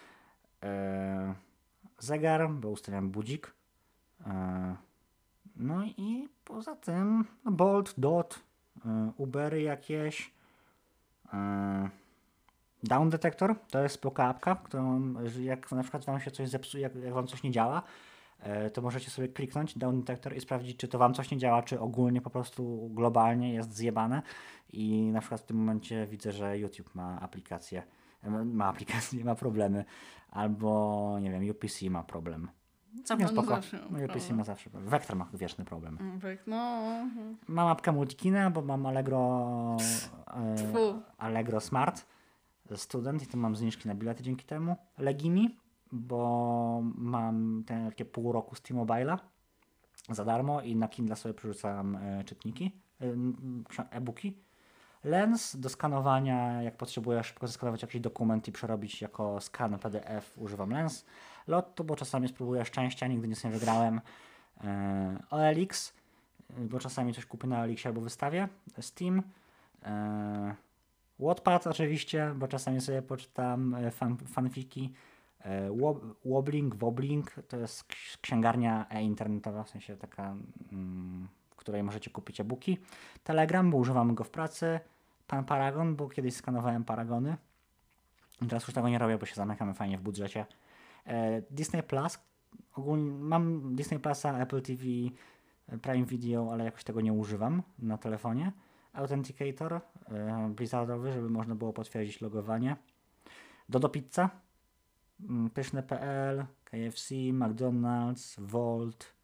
Speaker 1: Eee, zegar, bo ustawiam budzik. Eee, no i poza tym no Bolt, Dot, e, Ubery jakieś. Eee, Down Detector to jest spoko apka, którą jak na przykład wam się coś zepsuje, jak, jak wam coś nie działa, e, to możecie sobie kliknąć Down Detector i sprawdzić, czy to wam coś nie działa, czy ogólnie po prostu globalnie jest zjebane. I na przykład w tym momencie widzę, że YouTube ma aplikację, ma aplikację, ma problemy, albo nie wiem, U P C ma problem. Całkiem
Speaker 2: No, no
Speaker 1: spoko.
Speaker 2: zawsze ma
Speaker 1: No, U P C
Speaker 2: problem.
Speaker 1: ma zawsze problem. Vector ma wieczny problem.
Speaker 2: Mm, tak, no. mhm.
Speaker 1: Mam apkę Multikina, bo mam Allegro, e,
Speaker 2: Tfu.
Speaker 1: Allegro Smart Student i to mam zniżki na bilety dzięki temu. Legimi, bo mam te takie pół roku z T-Mobile'a za darmo i na Kindle sobie przerzucam e, czytniki, e, ksi- e-booki. Lens do skanowania, jak potrzebuję szybko zeskanować jakiś dokument i przerobić jako skan P D F, używam Lens. Lotto, bo czasami spróbuję szczęścia, nigdy nic nie wygrałem. E, O L X, bo czasami coś kupię na O L X albo wystawię. Steam. E, Wattpad oczywiście, bo czasami sobie poczytam e, fan, fanfiki. E, Wob- Wobbling, Wobbling to jest ks- księgarnia e-internetowa, w sensie taka, mm, w której możecie kupić e-booki. Telegram, bo używam go w pracy. Pan Paragon, bo kiedyś skanowałem Paragony. Teraz już tego nie robię, bo się zamykamy fajnie w budżecie. E, Disney Plus. Ogólnie mam Disney Plusa, Apple T V, Prime Video, ale jakoś tego nie używam na telefonie. Authenticator e, Blizzardowy, żeby można było potwierdzić logowanie. Dodo Pizza, mm, pyszne kropka p l, K F C, McDonald's, Volt,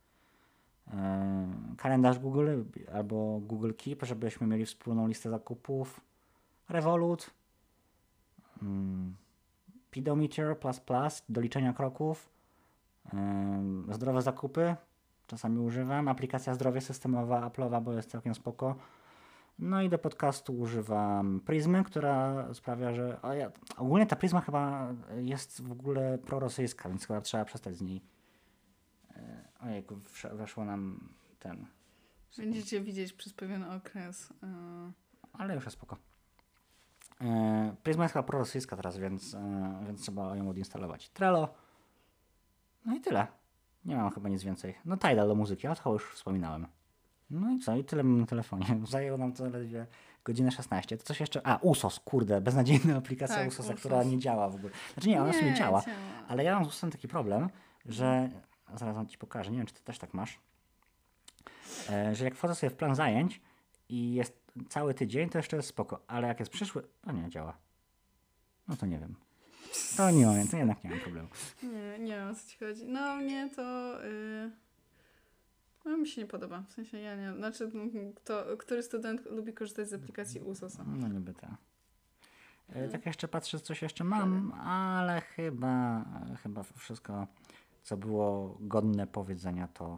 Speaker 1: e, kalendarz Google albo Google Keep, żebyśmy mieli wspólną listę zakupów. Revolut, mm, Pedometer plus plus do liczenia kroków. e, Zdrowe zakupy, czasami używam. Aplikacja zdrowie systemowa Apple'owa, bo jest całkiem spoko. No i do podcastu używam Prizmy, która sprawia, że... O ja, ogólnie ta Prizma chyba jest w ogóle prorosyjska, więc chyba trzeba przestać z niej... E, Ojejku, wsz- weszło nam ten...
Speaker 2: Będziecie widzieć przez pewien okres. e,
Speaker 1: Ale już jest spoko. E, Prizma jest chyba prorosyjska teraz, więc, e, więc trzeba ją odinstalować. Trello. No i tyle. Nie mam chyba nic więcej. No Tidal do muzyki, ale to już wspominałem. No i co? I tyle mam na telefonie. Zajęło nam to zaledwie godzinę szesnaście. To coś jeszcze... A, Usos, kurde, beznadziejna aplikacja
Speaker 2: Tak,
Speaker 1: Usosa,
Speaker 2: Usos.
Speaker 1: która nie działa w ogóle. Znaczy nie, ona sobie działa,
Speaker 2: działa.
Speaker 1: ale ja mam z Usosem taki problem, że... Zaraz wam ci pokażę, nie wiem, czy ty też tak masz. E, że jak wchodzę sobie w plan zajęć i jest cały tydzień, to jeszcze jest spoko, ale jak jest przyszły... O nie, działa. No to nie wiem. To nie wiem, to jednak nie mam problemu.
Speaker 2: Nie, nie wiem o co ci chodzi. No mnie to... y, No mi się nie podoba. W sensie ja nie... Znaczy, mm, kto, który student lubi korzystać z aplikacji Usosa?
Speaker 1: No niby tak. E, tak jeszcze patrzę, coś jeszcze mam, ale chyba, chyba wszystko, co było godne powiedzenia, to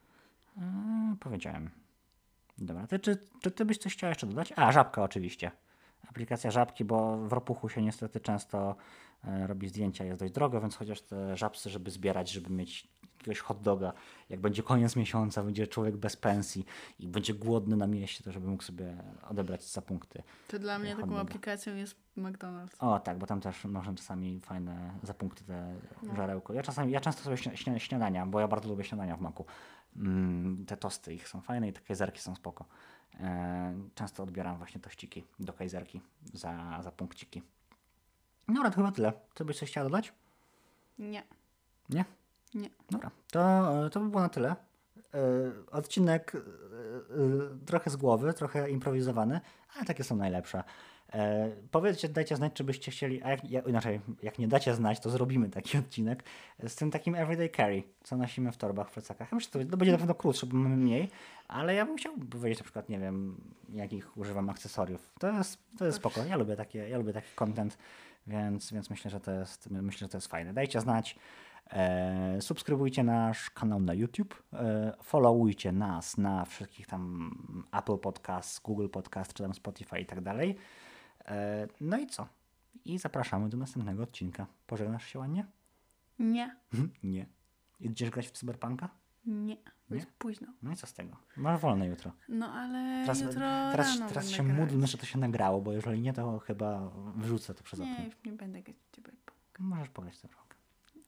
Speaker 1: e, powiedziałem. Dobra, ty, czy, czy ty byś coś chciał jeszcze dodać? A, Żabka oczywiście. Aplikacja Żabki, bo w Ropuchu się niestety często e, robi zdjęcia, jest dość drogo, więc chociaż te żabsy, żeby zbierać, żeby mieć jakiegoś hot doga, jak będzie koniec miesiąca, będzie człowiek bez pensji i będzie głodny na mieście, to żeby mógł sobie odebrać za punkty.
Speaker 2: To dla mnie
Speaker 1: hot
Speaker 2: taką
Speaker 1: doga.
Speaker 2: aplikacją jest McDonald's.
Speaker 1: O tak, bo tam też można czasami fajne za punkty te
Speaker 2: No.
Speaker 1: żarełko. Ja czasami, ja często sobie śnia, śnia, śniadania, bo ja bardzo lubię śniadania w maku. Mm, te tosty ich są fajne i te kajzerki są spoko. E, często odbieram właśnie tościki do kajzerki za, za punkciki. No ale to chyba tyle. Ty byś coś chciała dodać?
Speaker 2: Nie.
Speaker 1: Nie?
Speaker 2: Nie.
Speaker 1: Dobra, to, to by było na tyle. E, odcinek e, e, trochę z głowy, trochę improwizowany, ale takie są najlepsze. E, powiedzcie, dajcie znać, czy byście chcieli, a jak, jak, inaczej, jak nie dacie znać, to zrobimy taki odcinek z tym takim everyday carry, co nosimy w torbach, w plecakach. Ja myślę, że to, to będzie na pewno krótsze, bo mamy mniej, ale ja bym chciał powiedzieć na przykład, nie wiem, jakich używam akcesoriów. To jest, to jest spoko, ja lubię takie, ja lubię taki content, Więc, więc myślę, że to jest, myślę, że to jest fajne. Dajcie znać. E, subskrybujcie nasz kanał na YouTube. E, followujcie nas na wszystkich tam Apple Podcast, Google Podcast, czy tam Spotify i tak dalej. E, no i co? I zapraszamy do następnego odcinka. Pożegnasz się ładnie?
Speaker 2: Nie,
Speaker 1: Nie. Idziesz grać w Cyberpunka?
Speaker 2: nie, bo
Speaker 1: Nie?
Speaker 2: jest późno.
Speaker 1: No i co z tego? Masz wolne jutro.
Speaker 2: No ale
Speaker 1: Teraz,
Speaker 2: jutro
Speaker 1: teraz,
Speaker 2: rano
Speaker 1: teraz
Speaker 2: będę
Speaker 1: się
Speaker 2: grać.
Speaker 1: módlmy, że to się nagrało, bo jeżeli nie, to chyba wyrzucę to przez okno.
Speaker 2: Nie, już nie będę grać w Cyberpunk.
Speaker 1: Możesz pograć w Cyberpunka.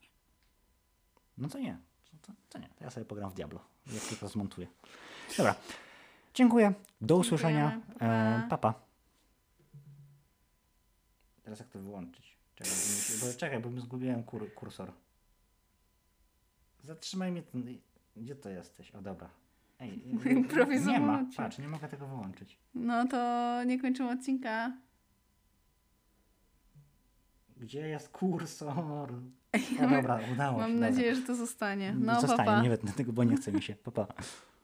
Speaker 1: No to nie. To, to nie. To ja sobie pogram w Diablo. Jak tylko zmontuję. Dobra. Dziękuję. Do usłyszenia.
Speaker 2: Dziękujemy. Pa,
Speaker 1: E,
Speaker 2: pa.
Speaker 1: pa, pa. Teraz jak to wyłączyć? Czekaj, bo, mi się, bo, czekaj, bo mi zgubiłem kur, kursor. Zatrzymaj mnie. Ten, gdzie to jesteś? O, dobra. Ej,
Speaker 2: Prawie
Speaker 1: nie ma.
Speaker 2: zawłączył.
Speaker 1: Patrz, nie mogę tego wyłączyć.
Speaker 2: No to nie kończymy odcinka.
Speaker 1: Gdzie jest kursor? O, dobra, udało się.
Speaker 2: Mam
Speaker 1: dobra.
Speaker 2: nadzieję, że to zostanie. No,
Speaker 1: Zostanie,
Speaker 2: papa.
Speaker 1: nie wytnę tego, bo nie chce mi się. Pa, pa.